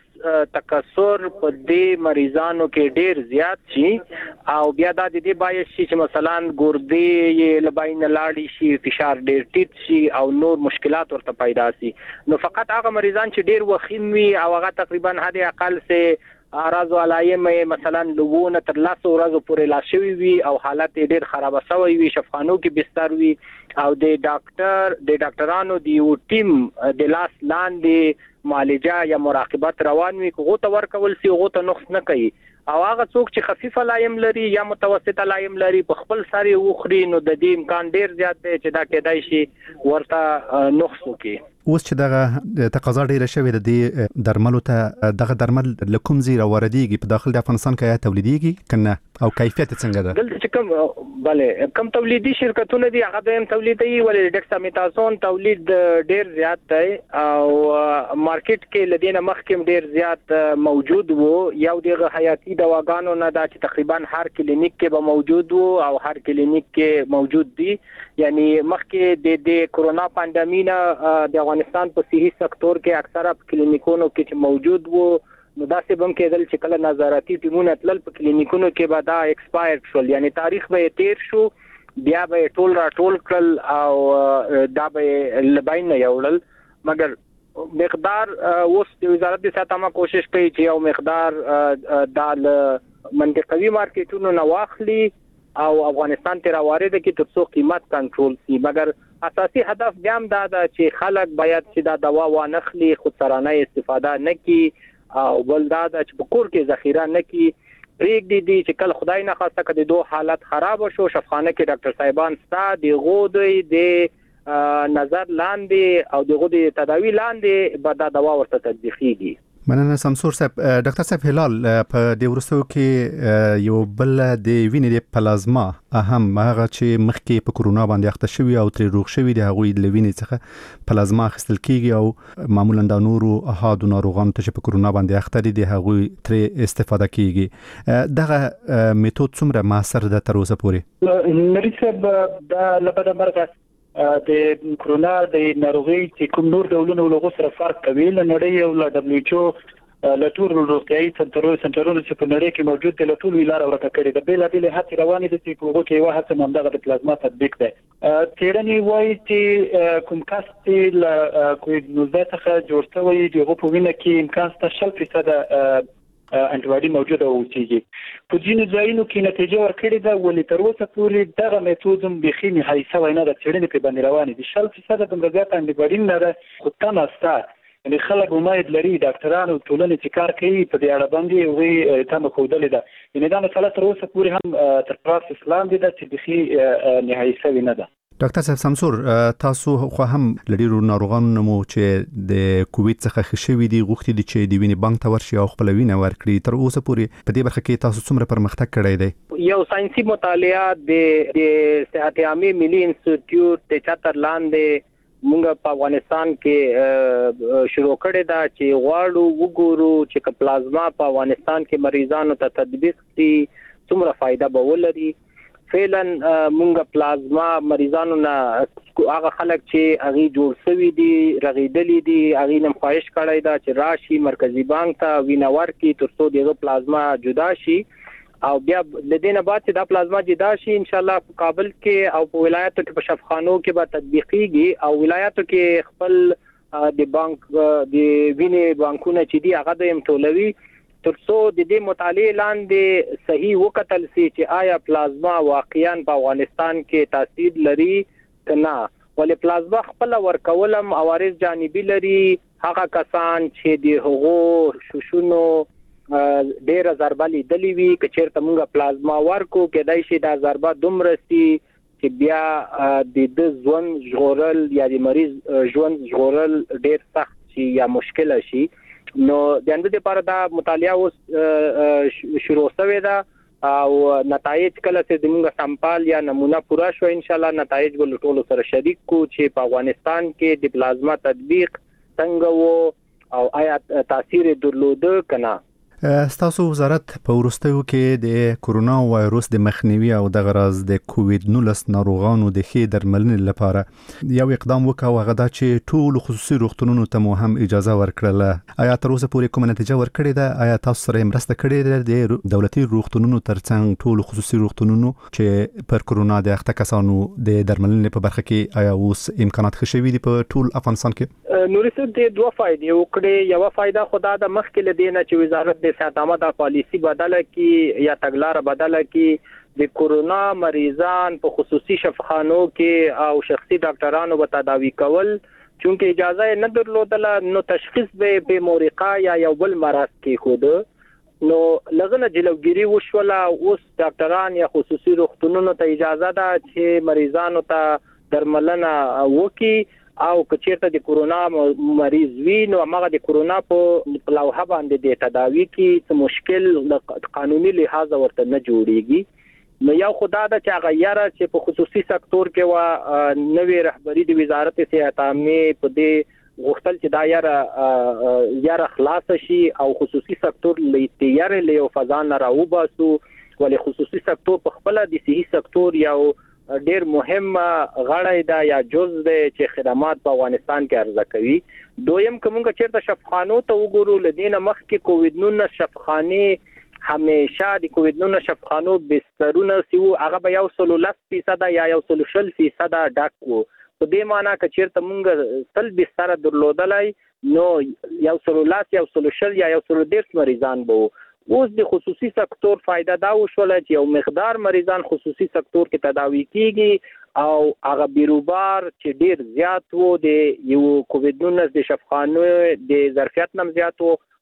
تکثر په دې مریضانو کې ډیر زیات شي او بیا دا د دې باعث شي چې مثلا ګردې یې لباین لاړې شي فشار ډیر ټیټ شي او نور مشکلات ورته پیدا شي نو فقط هغه مریضان چې ډیر وخیم وي او هغه تقریبا حد اقل سه اراز علایم مثلا لوونه تر لاسو ورځې پورې لا شوی وي او حالت ډیر خراب شوی وي شفاخانو کې بستر وي او د ډاکټر د ډاکټرانو دی یو ټیم د لاس لاندې معالجه یا مراقبت روان وي غو ته ورکول سي غو ته نقص نه کوي او هغه څوک چې خفیف علایم لري یا متوسط علایم لري په خپل ساري وخري نو د دې امکان ډیر زیات دی چې دا کېدای شي ورته نقص وکړي اوس چې دغه تقاضا ډیره شوې ده د درملو ته دغه درمل لکم زیره واردېږي په داخل د افغانستان کې تولیدېږي کنه او کیفیت څنګه ده دلته چې کوم bale کم تولیدي شرکتونه دي هغه د تولیدي ولې ډیکسامتازون تولید ډیر زیات دی او مارکیټ کې لدینه مخکې ډیر زیات موجود وو یو دغه حیاتي دواګانو نه دا چې تقریبا هر کلینیک کې به موجود وو او هر کلینیک کې موجود دي یعنی مخکې د د کورونا پاندیمینا د افغانستان په صحي سکتور کې اکثره کلینیکونو کې چې موجود وو نو دا څه بم کېدل چې کله نظارتي ټیمونه تل په کلینیکونو کې به دا ایکسپایر شول یعنی تاریخ به تیر شو بیا به ټول را ټول کړل او دا به لباین نه یوړل مګر مقدار اوس د وزارت د صحت عامه کوشش کوي چې یو مقدار د منطقوي مارکیټونو نه واخلي او افغانستان ته راوارد کی ترڅو قیمت کنټرول شي مګر اساسي هدف بیا هم دا ده چې خلک باید چې دا دوا وانخلي خودسرانه استفاده نه کی او بل دا ده چې په کور کې ذخیره نه کی پریک دي دي چې کله خدای نه خواسته کړي دوه حالت خراب شو شفاخانه کې ډاکټر صاحبان ستا دی غوډي د نظر لاندې او دغه د تداوی لاندې به دا دوا ورته تطبیقيږي مننه سمسور صاحب. ډاکټر صاحب هلال په دې ورستو کې یو بل د وینې د پلازما اهم هغه چې مخکې په کورونا باندې اخته شوی او تر روغ شوی د هغوی د وینې څخه پلازما اخیستل کیږي او معمولا د نورو احادو ناروغانو ته چې په کورونا باندې اخته دي د هغوی تر استفاده کیږي. دغه میتود څومره موثر ده تر اوسه پورې؟ نری صاحب دا لپاره مرګ د کورونا د ناروغي چې کوم نور ډولونه ولغو سره فرق کوي له نړۍ او له دبليو ایچ او له ټول روغتيایي سنټرونو سنټرونو چې په نړۍ کې موجود دي له ټول ویلار ورته کړی د بیل بیل هڅې روانې دي چې په وګړو کې یو هڅه مونږ د پلازما تطبیق ده. تیرنی وایي چې کوم کس چې له کووډ نولس څخه جوړ شوی دی هغه په وینه کې امکان شته شل فیصد انټي باډي موجوده اوسېږي. په ځینو ځایونو کې نتیجه ورکړې ده ولې تر اوسه پورې دغه میتود هم بخي نهایي شوی نه ده. څېړنې په باندې روانې دي. شل فیصد د زیات انټي باډي نه ده خو تمه شته. یعنې خلک امید لري ډاکټران او ټولنې چې کار کوي په دې اړه باندې هغوی تمه ښودلې ده. یعنې دا مسله تر اوسه پورې هم تر پروسس لاندې ده چې بخي نهایي شوې نه ده. ډاکټر صاحب سمسور تاسو خو هم لډیرو ناروغانو مو چې د کووډ څخه خښوي دي غوښتي دي چې د وینې بانک ته ورشي او خپل وینه ورکړي. تر اوسه پورې په دې برخه کې تاسو څومره پرمختګ کړی دی؟ یو ساينسي مطالعه د د صحت عامه ملي انسټیټیوټ ته چتر لاندې موږ په افغانستان کې شروع کړی دا چې غواړو وګورو چې پلازما په افغانستان کې مریضانو ته تطبیق شي څومره فائدہ به ولري. فعلا مونږ پلازما مریضانو نه هغه خلک چې هغه جوړ شوی دي رغیدلی دي هغه نم خواهش کړی دا چې راشي مرکزی بانک ته ویناور کې ترڅو دغه پلازما جدا شي او بیا د دینه بعد چې دا پلازما جدا شي ان شاء الله په کابل کې او په ولایتو کې په شفاخانو کې به تطبیقيږي او ولایتو کې خپل د بانک د وینې بانکونه چې دی هغه د امټولوي ترڅو د دې مطالعه لاندې صحیح وکتل سي چې آیا پلازما واقعاً په افغانستان کې تاثیر لري کنا. ولې پلازما خپل ورکولم عوارض جانبي لري. هغه کسان چې د هغو شوشونو ډېر ضربه لیدلې وي چې چیرته موږ پلازما ورکو کېدای شي دا ضربه دومره سي چې بیا د ژوند ژغورل یا د مریض ژوند ژغورل ډېر سخت شي یا مشکل شي. نو د اند لپاره دا مطالعه اوس شروع شوې ده او نتایج کله چې موږ سامپل یا نمونه پورا شو ان شاء الله نتایج به ټول سره شریک کو چې په افغانستان کې د پلازما تطبیق څنګه وو او آیا تاثیر درلوده کنا. ستاسو وزارت په ورستیو کې د کورونا وایروس د مخنیوي او د غراز د کووډ نولس ناروغانو د ښې درملنې لپاره یو اقدام وکاو هغه دا چې ټول خصوصي روغتونونو ته مو هم اجازه ورکړله. آیا تر اوسه پورې کومه نتیجه ورکړې ده؟ آیا تاسو سره مرسته کړې ده د دولتي روغتونونو ترڅنګ ټول خصوصي روغتونونو چې پر کورونا د اخته کسانو د درملنې په برخه کې آیا اوس امکانات ښه شوي دي په ټول افغانستان کې؟ نورې څه د دوه فائدې وکړې. یو فائدہ خدا د مخکې لدینه چې وزارت د صحت عامه د پالیسی بدله کی یا تګلارې بدله کی د کورونا مریضان په خصوصي شفاخانو کې او شخصي ډاکټرانو به تداوی کول چونکه اجازه نه درلودله نو تشخیص به به مورقه یا یو بل مرض کې خود نو لغنه جلوګيري وشوله. اوس ډاکټران یا خصوصي روغتونونو ته اجازه ده چې مریضانو ته درملنه وکي او کچیرته د کورونا مریض وي نو هغه د کورونا په لوحه باندې د تداوی کې څه مشکل قانوني لحاظ ورته نه جوړيږي. نو یو خدا د چا غیره چې په خصوصي سکتور کې وا نوې رهبری د وزارت صحت عامه په دې غوښتل چې دا یاره یاره خلاص شي او خصوصي سکتور لې له فضان راوباسو. ولې خصوصي سکتور په خپل د صحي سکتور یو ډیر مهم غړی دا یا جز دی چې خدمات په افغانستان کې عرضه کوي. دویم کومه چیرته شفاخانو ته وګورو لدینه مخ کې کووډ نولس شفاخانه همیشه د کووډ نولس شفاخانو بسترونه سیو هغه به یو سل لس فیصد یا یو سل شل فیصد ډک وو. په دې معنی چې چیرته مونږ سل بستر درلودلای نو یو سل لس یو سل شل یا یو سل ډیر مریضان بو. اوس د خصوصي سکتور فائدہ دا وشوله چې یو مقدار مریضان خصوصي سکتور کې تداوی کیږي او هغه بیروبار چې ډیر زیات وو د یو کووډ نولس د شفاخانو د ظرفیت نم زیات وو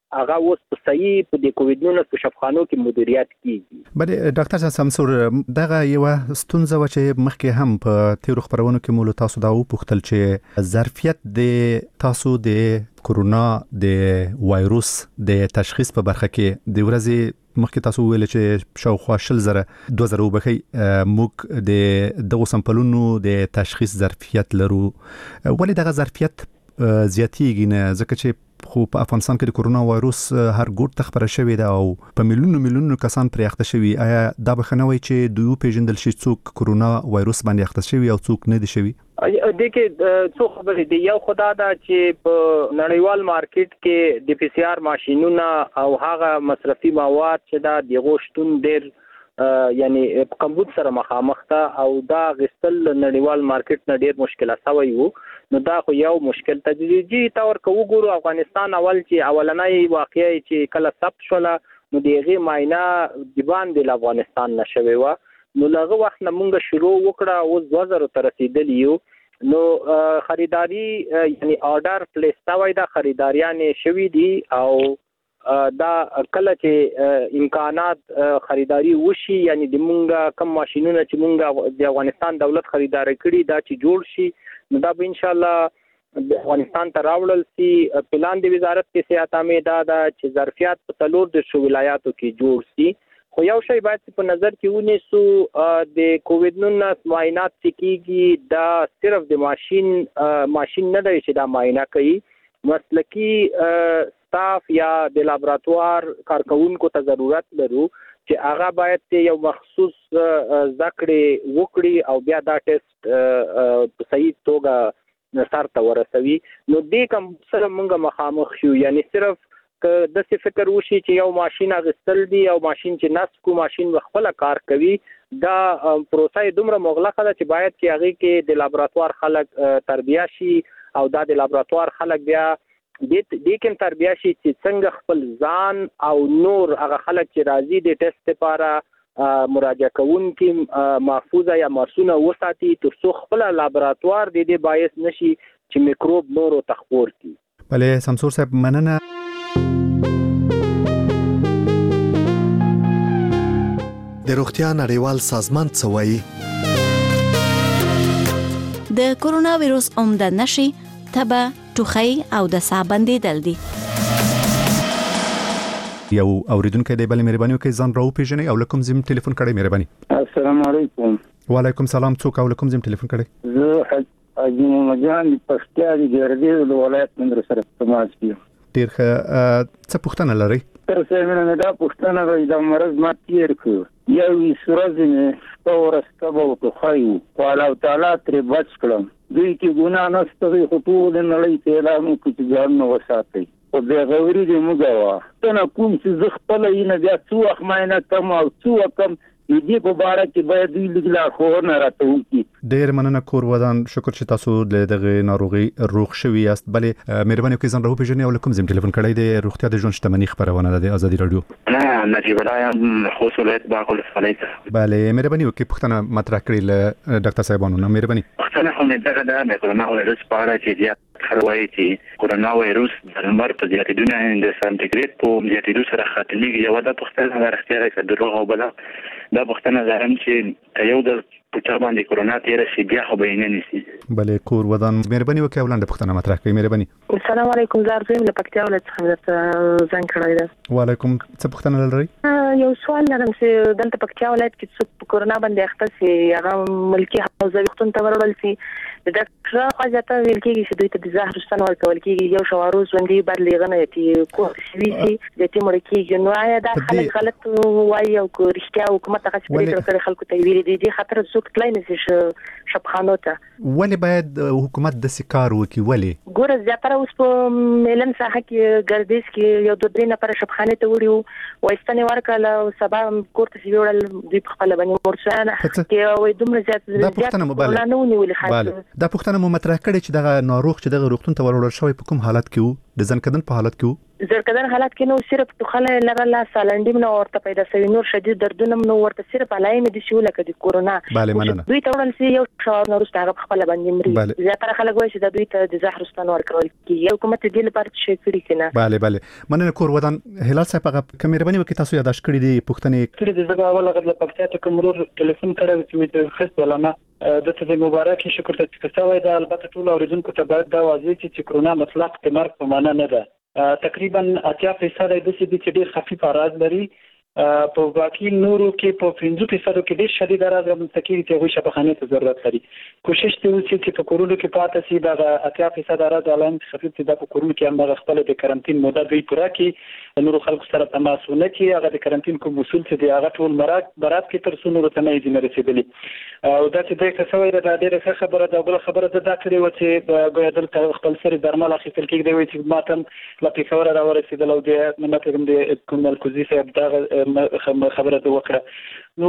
هغه اوس په صحیح په د کووډ نولس په شفاخانو کې مدیریت کیږي. بله ډاکټر سمسور دغه یو ستونزه و چې مخکې هم په تیرو خبرونو کې مول تاسو دا وپوښتل چې ظرفیت د تاسو د کورونا د وایروس د تشخیص په برخه کې د ورځې مخکې تاسو ویل چې شاوخوا شل زره دوه زره وبخي موږ د دغه سمپلونو د تشخیص ظرفیت لرو. ولې دغه ظرفیت زیاتیږي نه ځکه چې خو په افغانستان کې د کورونا وایروس هر ګوټ ته خبره شوې ده او په میلیونونو میلیونونو کسان پرې اخته شوي. آیا دا بخنوي چې دوی پیژندل شي څوک کورونا وایروس باندې اخته شوي او څوک نه دي شوي؟ د کې څو خبرې دي. یو خدا دا چې په نړیوال مارکیټ کې د پی سی آر ماشينونه او هغه مصرفي مواد چې دا د غوښتون ډېر یعنی کمبود سره مخامخ ته او دا غستل نړیوال مارکیټ نه ډېر مشکله شوی وو. نو دا خو یو مشکل تدریجي تور کو وګورو. افغانستان اول چې اولنۍ واقعي چې کله ثبت شول نو دغه معاینه د باندې افغانستان نشوي و. نو لغه وخت نه مونږ شروع وکړه او دوه زره تر رسیدلی یو. نو خریداري یعنی آرډر پلیس شوی دا خریداریان شوی دي او دا کله چې امکانات خریداري وشي یعنی د مونږه کم ماشينونه چې مونږه د افغانستان دولت خریدار کړي دا چې جوړ شي نو دا به ان شاء الله د افغانستان ته راوړل شي. پلان د وزارت کې صحت عامه دا دا چې ظرفیت په تلور د شو ولایاتو کې جوړ شي. خو یو شی باید په نظر کې ونیسو د کووډ نولس معاینات کیږي دا صرف د ماشين ماشين نه دی چې دا معاینه کوي. مسلکی سټاف یا د لابراتوار کارکونکو ته ضرورت لرو چې هغه باید یو مخصوص ذکرې وکړي او بیا دا ټیسټ په صحیح توګه سر ته ورسوي. نو دې کوم سره موږ مخامخ شو یعنی صرف که د څه فکر وشي چې یو ماشين غستل دی او ماشين چې نسکو ماشين خپل کار کوي دا پروسه دومره مغلقه ده چې باید چې هغه کې د لابراتوار خلک تربیه شي او دا د لابراتوار خلک بیا د دې کوم تربیه شي چې څنګه خپل ځان او نور هغه خلک چې راځي د ټیسټ لپاره مراجعه کوونکي محفوظه یا مرسونه وساتي تر څو خپل لابراتوار د دې باعث نشي چې میکروب نور او تخپور کی. بله سمسور صاحب مننه. د روغتیا نړیوال سازمان څه وایي؟ د کورونا وایروس عمده نشي تبه ټوخی او د ساه بندیدل دي. یو اوریدونکو دی بل مهرباني وکړئ ځان راو پیژنئ او لکم زم ټلیفون کړئ مهرباني. السلام علیکم. وعلیکم سلام. څوک او لکم زم ټلیفون کړئ؟ زه حاجی محمد جان پښتیا دی ګردې د ولایت مندر سره تماس کیو. ډیر ښه. څه پوښتنه لرئ؟ تر څه مینه دا پښتنه راځي د مرز ما تیر کو یو سورزنه ستورسته وو ته خایو په الله تعالی تر بچ کړم دوی کې ګناه نشته خو ټول نړۍ ته اعلان وکړي چې ځان نو وساتي او د غوړي د مګوا ته کوم چې زه خپل یې نه بیا څو وخت مینه کم او څو کم دې په باره کې باید دوی لګلا خو نه راته وکړي. ډیر مننه کور ودان. شکر چې تاسو د دغه ناروغي روغ شوي یاست. بلې مهرباني وکړئ ځان راو پیژنئ او لکم زم ټلیفون کړئ د روغتیا د ژوند شتمنۍ خبرونه ده د ازادي رادیو. نه نجیب الله خوست ولایت باغ ولسوالۍ. بله مهرباني وکړئ پوښتنه مطرح کړئ له ډاکټر صاحبانو نه مهرباني. پوښتنه خو مې دغه ده د کورونا وایروس په اړه چې زیات خبرې چې کورونا وایروس د لمر په زیاتېدو د سانتیګریډ په زیاتېدو سره ختمېږي. یو دا پوښتنه ده رښتیا ده دروغ او بله دا پوښتنه لرم چې یو د پچا باندې کورونا تیر شي بیا خو به نه نسی. بله کور ودان مهرباني وکړئ ولنده پوښتنه مطرح کړئ مهرباني. السلام علیکم زار زم له پکتیا ولایت څخه زنګ کړی ده. وعلیکم. څه پوښتنه لرئ؟ یو سوال لرم چې دلته پکتیا ولایت کې څوک کورونا باندې اخته سي هغه ملکی حوزه وختون ته ورول سي د ډاکټر خواجه ویل کېږي چې دوی ته د زهر ستن ورکول کېږي یو شواروز باندې بد لغنه یتي کو سي سي د تی مړ کېږي نو آیا دا خلک غلط وایي او کو رښتیا حکومت هغه چې سره خلکو ته ویلي دي د خطر څوک تلای نه شي شپخانو ته. ولی باید حکومت د سکار وکي ولی ګوره زیاتره اوس په ملن ساحه کې ګردیز کې یو دوه درې نفر شپخانه ته وړي وایستنې ورکړه او سبا کوړه سی وړل دوی په خپل باندې مرسانه کې وای دومره زیات زیات نه ونیول خاص دا پوښتنه مو مطرح کړې چې دغه ناروغ چې دغه روغتون ته وروړل شوی په کوم حالت کې وو، د ځنکدن په حالت کې وو؟ ځنکدن حالت کې نو صرف ټوخله لرله، سالنډیم نو ورته پیدا شوی، نور شدید دردونه نو ورته صرف علایمه دي شو لکه د کورونا. بله مننه. دوی ته وړل سي یو شاور نو رسته هغه خپل باندې مري. زیاتره خلک وایي چې دوی ته د زهر ستن ورکول کیږي، حکومت دې لپاره شي کړی کنه. بله بله مننه. کور ودان هلال صاحب هغه کمربني وکي تاسو یاداش کړی دی پوښتنې کړی دی. زه اول هغه د پکتیا ته کومرور ټلیفون کړو چې د خست ولنه د ته مبارک شکر ته چې تاسو دا البته ټول اوریدونکو ته باید دا واضح چې کرونا مطلق د مرګ په معنا نه ده. تقریبا اتیا فیصد د دې چې ډیر خفیف اعراض لري، په باقي نورو کې په پنځه فیصد کې ډیر شدید اعراض مستقیم ته غوښه شفاخانه ته ضرورت لري. کوشش ته وکړي چې په کورونو کې پاتې شي دا اتیا فیصد اعراض علامت خفیف دي په کورونو کې هم خپل د کرنټین موده دوی پوره کړي، نورو خلکو سره تماس ونه کړي، هغه د کرنټین کوم اصول چې دی هغه ټول مراد برات کې تر څو نور ته نه دي رسیدلي. او دا چې دغه څه وایي دا ډیره ښه خبره ده. بل خبره ده دا کړی و چې ګویا دلته خپل سری درمل اخیستل کېږي دی چې ماتم لا پیښور را ورسېدل او د منطقه د کوم الکوزي صاحب دا خبره ده وکړه. نو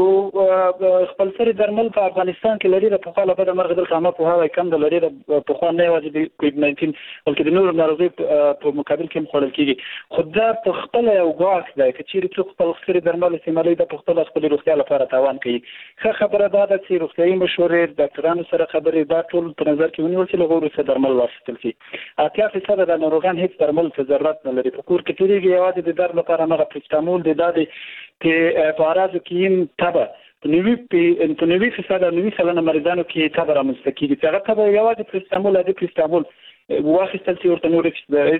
خپل سری درمل په افغانستان کې لري، په خاله په مرغ دل قامه په هوا کم د لري په خو نه واجب کووډ ناینټین بلکې د نور ناروغي په مقابل کې مخړل کیږي. خدای په خپل یو غواخ دی چې چیرې څوک خپل سری درمل استعمالوي د خپل خپل روغتیا لپاره تاوان کوي. ښه خبره ده چې روغتیايي مشورې د ډاکټرانو سره خبرې دا ټول په نظر کې ونیول چې له غوړو سره درمل واخیستل شي. اتیا فیصد د ناروغان هیڅ درمل ته ضرورت نه لري. په کور کې تیریږي یوازې د درد لپاره نه پرسټامول د دادي کې په اراده کې تبه نوی په نوی فیصد نوی سلنه مریضانو کې تبه رامنځته کیږي. هغه تبه یوازې پرسټامول د پرسټامول واخیستل چې ورته نور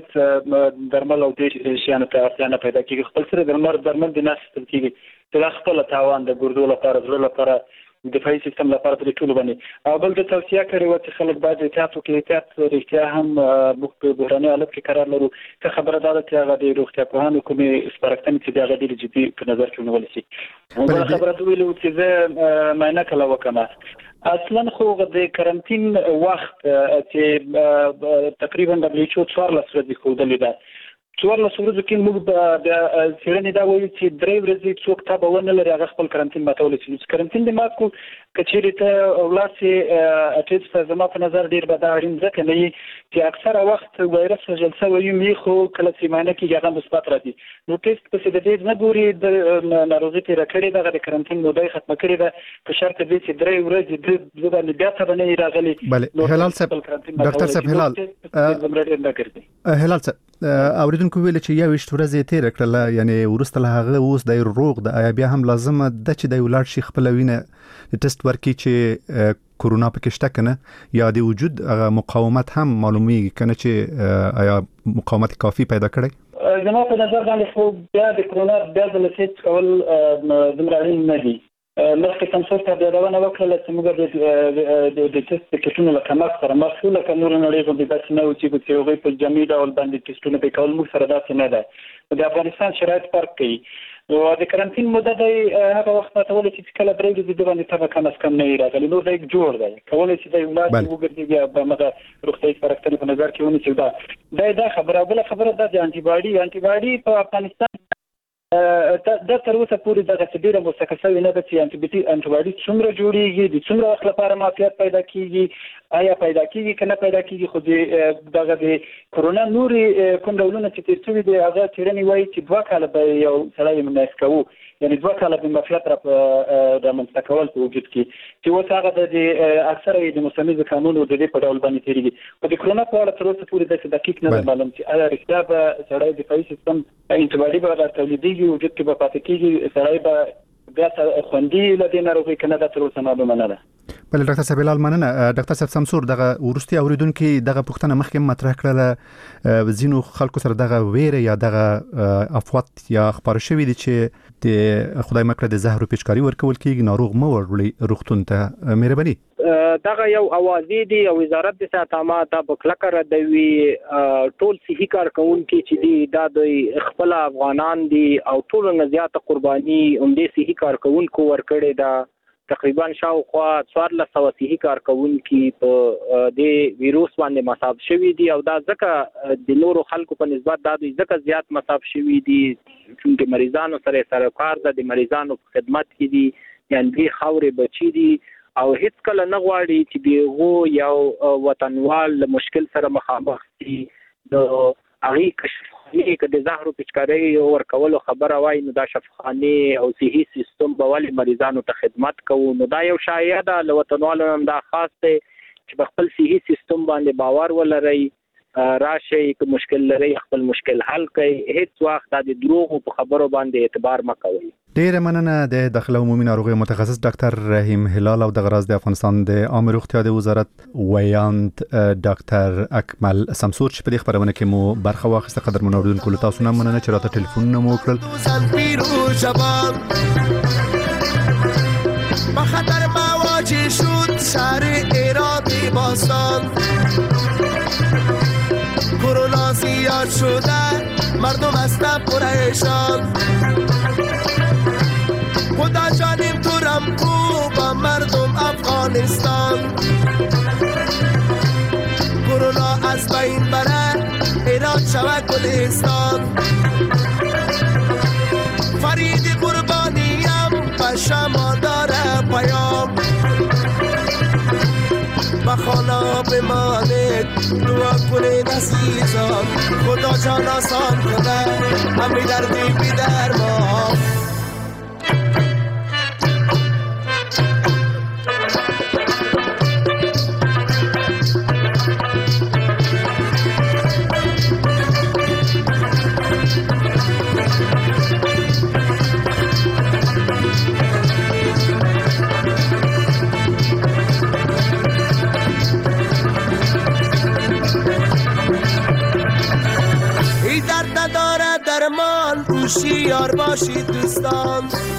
هیڅ درمل او د شیانو ته اړتیا نه پیدا کیږي. خپل سره درمل درمل د ناس تل کیږي چې خپل تاوان د ګردو لپاره زړه لپاره دفاعي سیستم لپاره د ټولو باندې. او بل د توصيه کړی و چې خلک باید احتیاط وکړي. احتیاط رښتیا هم په بحراني حالت کې قرار لرو. که خبره ده چې هغه د روغتیا پوهانو کومې سپارښتنې چې هغه ډېر جدي په نظر کې ونیول شي. بل خبره ده ویلو چې زه معاینه کله وکم. اصلا خو د کرنټین وخت چې تقریبا د بلیچو څوارلس ورځې ښودلې ده. څوارلس ورځې کې موږ د څېړنې دا وایو چې درې ورځې څوک تبه ونه لري هغه خپل کرنټین ماتولی شي. کرنټین د مات کو که چیرې ته ولاړ شي ټیسټ ته زما په نظر ډېر به دا اړین ځکه نه وي چې اکثره وخت وایرس وژل شوی وي خو کله چې معاینه کېږي هغه مثبت راځي. نو ټیسټ پسې د دې نه ګوري د ناروغي تېره کړې ده، هغه د کرنټین موده یې ختمه کړې ده په شرط دې چې درې ورځې د باندې بیا تبه نه وي راغلې. بله هلال صاحب، ډاکټر صاحب هلال هلال صاحب اوریدونکو ویل چې یو وشت ورځې تیر کړل، یعنی ورسته له هغه اوس د روغ د آیا بیا هم لازمه ده چې د ولاړ شي خپل وینه ټیسټ ورکړي چې کورونا پکې شته کنه یا د وجود مقاومت هم معلومیږي کنه چې آیا مقاومت کافی پیدا کړي. زما په نظر باندې خو بیا د کورونا بیا د لسیت کول دومره اړین نه دي. مخکې تمثیل ته بیادونه وکړل چې موږ د د ټیسټ کټونو له کمښت سره مخ شو، لکه نور نړۍ غوندې داسې نه و چې چې هغوی په جمعي ډول باندې ټیسټونه پرې کول. موږ سره داسې نه ده. د افغانستان شرایط فرق کوي. نو د کرنټین موده دی هغه وخت ماتولی چې کله درې ورځې د باندې تبه کم از کم نه وي راغلي. نور دی جوړ دی کولی چې دی ولاړ شي وګرځي بیا به همغه روغتیایي سپارښتنې په نظر کې ونیسي. دا دا دا خبره. بله خبره دا د انټي باډي انټي باډي په افغانستان دا تر اوسه پورې دغه څه ډېره موثقه شوې نه ده چې انټي باډي څومره جوړېږي، د څومره وخت لپاره معافیت پیدا کېږي، آیا پیدا کېږي که نه پیدا کېږي. خو د دغه د کورونا نورې کوم ډولونه چې تېر شوي دي هغه څېړنې وایي چې دوه کاله به یو سړی منعکس کوو، یعنې دوه کاله به معافیت را رامنځته کول په وجود کې چې اوس هغه د اکثره د موسمي زکامونو د دې په ډول باندې تېرېږي. خو د کورونا په اړه تر اوسه پورې داسې دقیق نه ده معلوم چې آیا رښتیا به سړی دفاعي سیستم انټي باډي به را تولیدېږي، وجود کې به پاتې کېږي، سړی به بیا خوندي له دې ناروغۍ که نه ده تر اوسه معلومه نه ده. بله ډاکټر صاحب هلال مننه. ډاکټر صاحب سمسور دغه وروستي اوریدونکي دغه پوښتنه مخکې مطرح کړله، ځینو خلکو سره دغه ویره یا دغه افواط یا خپاره شوي دي چې د خدای مکړه د زهرو پیچکاري ورکول کېږي، ناروغ مه وروړي روغتون ته. مهرباني دغه یو اوازې دی او وزارت د صحت عامه دا په کلکه ردوي. ټول صحي کارکونکي چې دي دا د خپل افغانان دي او ټول نه زیاته قرباني همدې صحي کارکونکو ورکړې ده. تقریبا شاوخوا څوارلس سوه صحي کارکونکي په دې ویروس باندې مصاب شوي دي او دا ځکه د نورو خلکو په نسبت دا دوی ځکه زیات مصاب شوي دي چې مریضانو سره سره کار ده، د مریضانو په خدمت کې دي، یعنې دې خاورې بچي دي او هیڅ کله نه غواړي چې دیغه یو وطنوال مشکل سره مخامخ شي د اغي کشفخانه کې د زهرو پچکاري ورکول خبره وای نو دا شفخانه او صحي سیستم به ولې مریضانو ته خدمت کوي نو دا یو شایعه ده ل وطنوالو هم دا خاص دی چې په خپل صحي سیستم باندې باور ولري راشي که مشکل لري خپل مشکل حل کوي هیڅ وخت د دروغ په خبرو باندې اعتبار مکوئ. ډیره مننه د داخله عمومي ناروغي متخصص ډاکټر رحیم هلال او د غراز د افغانستان د عامه روغتیا د وزارت ویاند ډاکټر اکمل سمسور چې په دې خبرونه کې مو برخه واخیسته. قدر منوردونکو له تاسو نه مننه چې راته ټلیفون مو وکړل. با خطر مواجه شد شهر ایران باستان کرونا زیاد شده مردم هستن پرهشان خدا جانیم تو رمکو با مردم افغانستان کرونا از بین بره ایران شود گلستان فرید قربانیم به شما داره پیام به خانه بمانید دعا کنید عزیزان خدا جان آسان کنه همی دردی بی درمان. درمان هوشیار باشید دوستان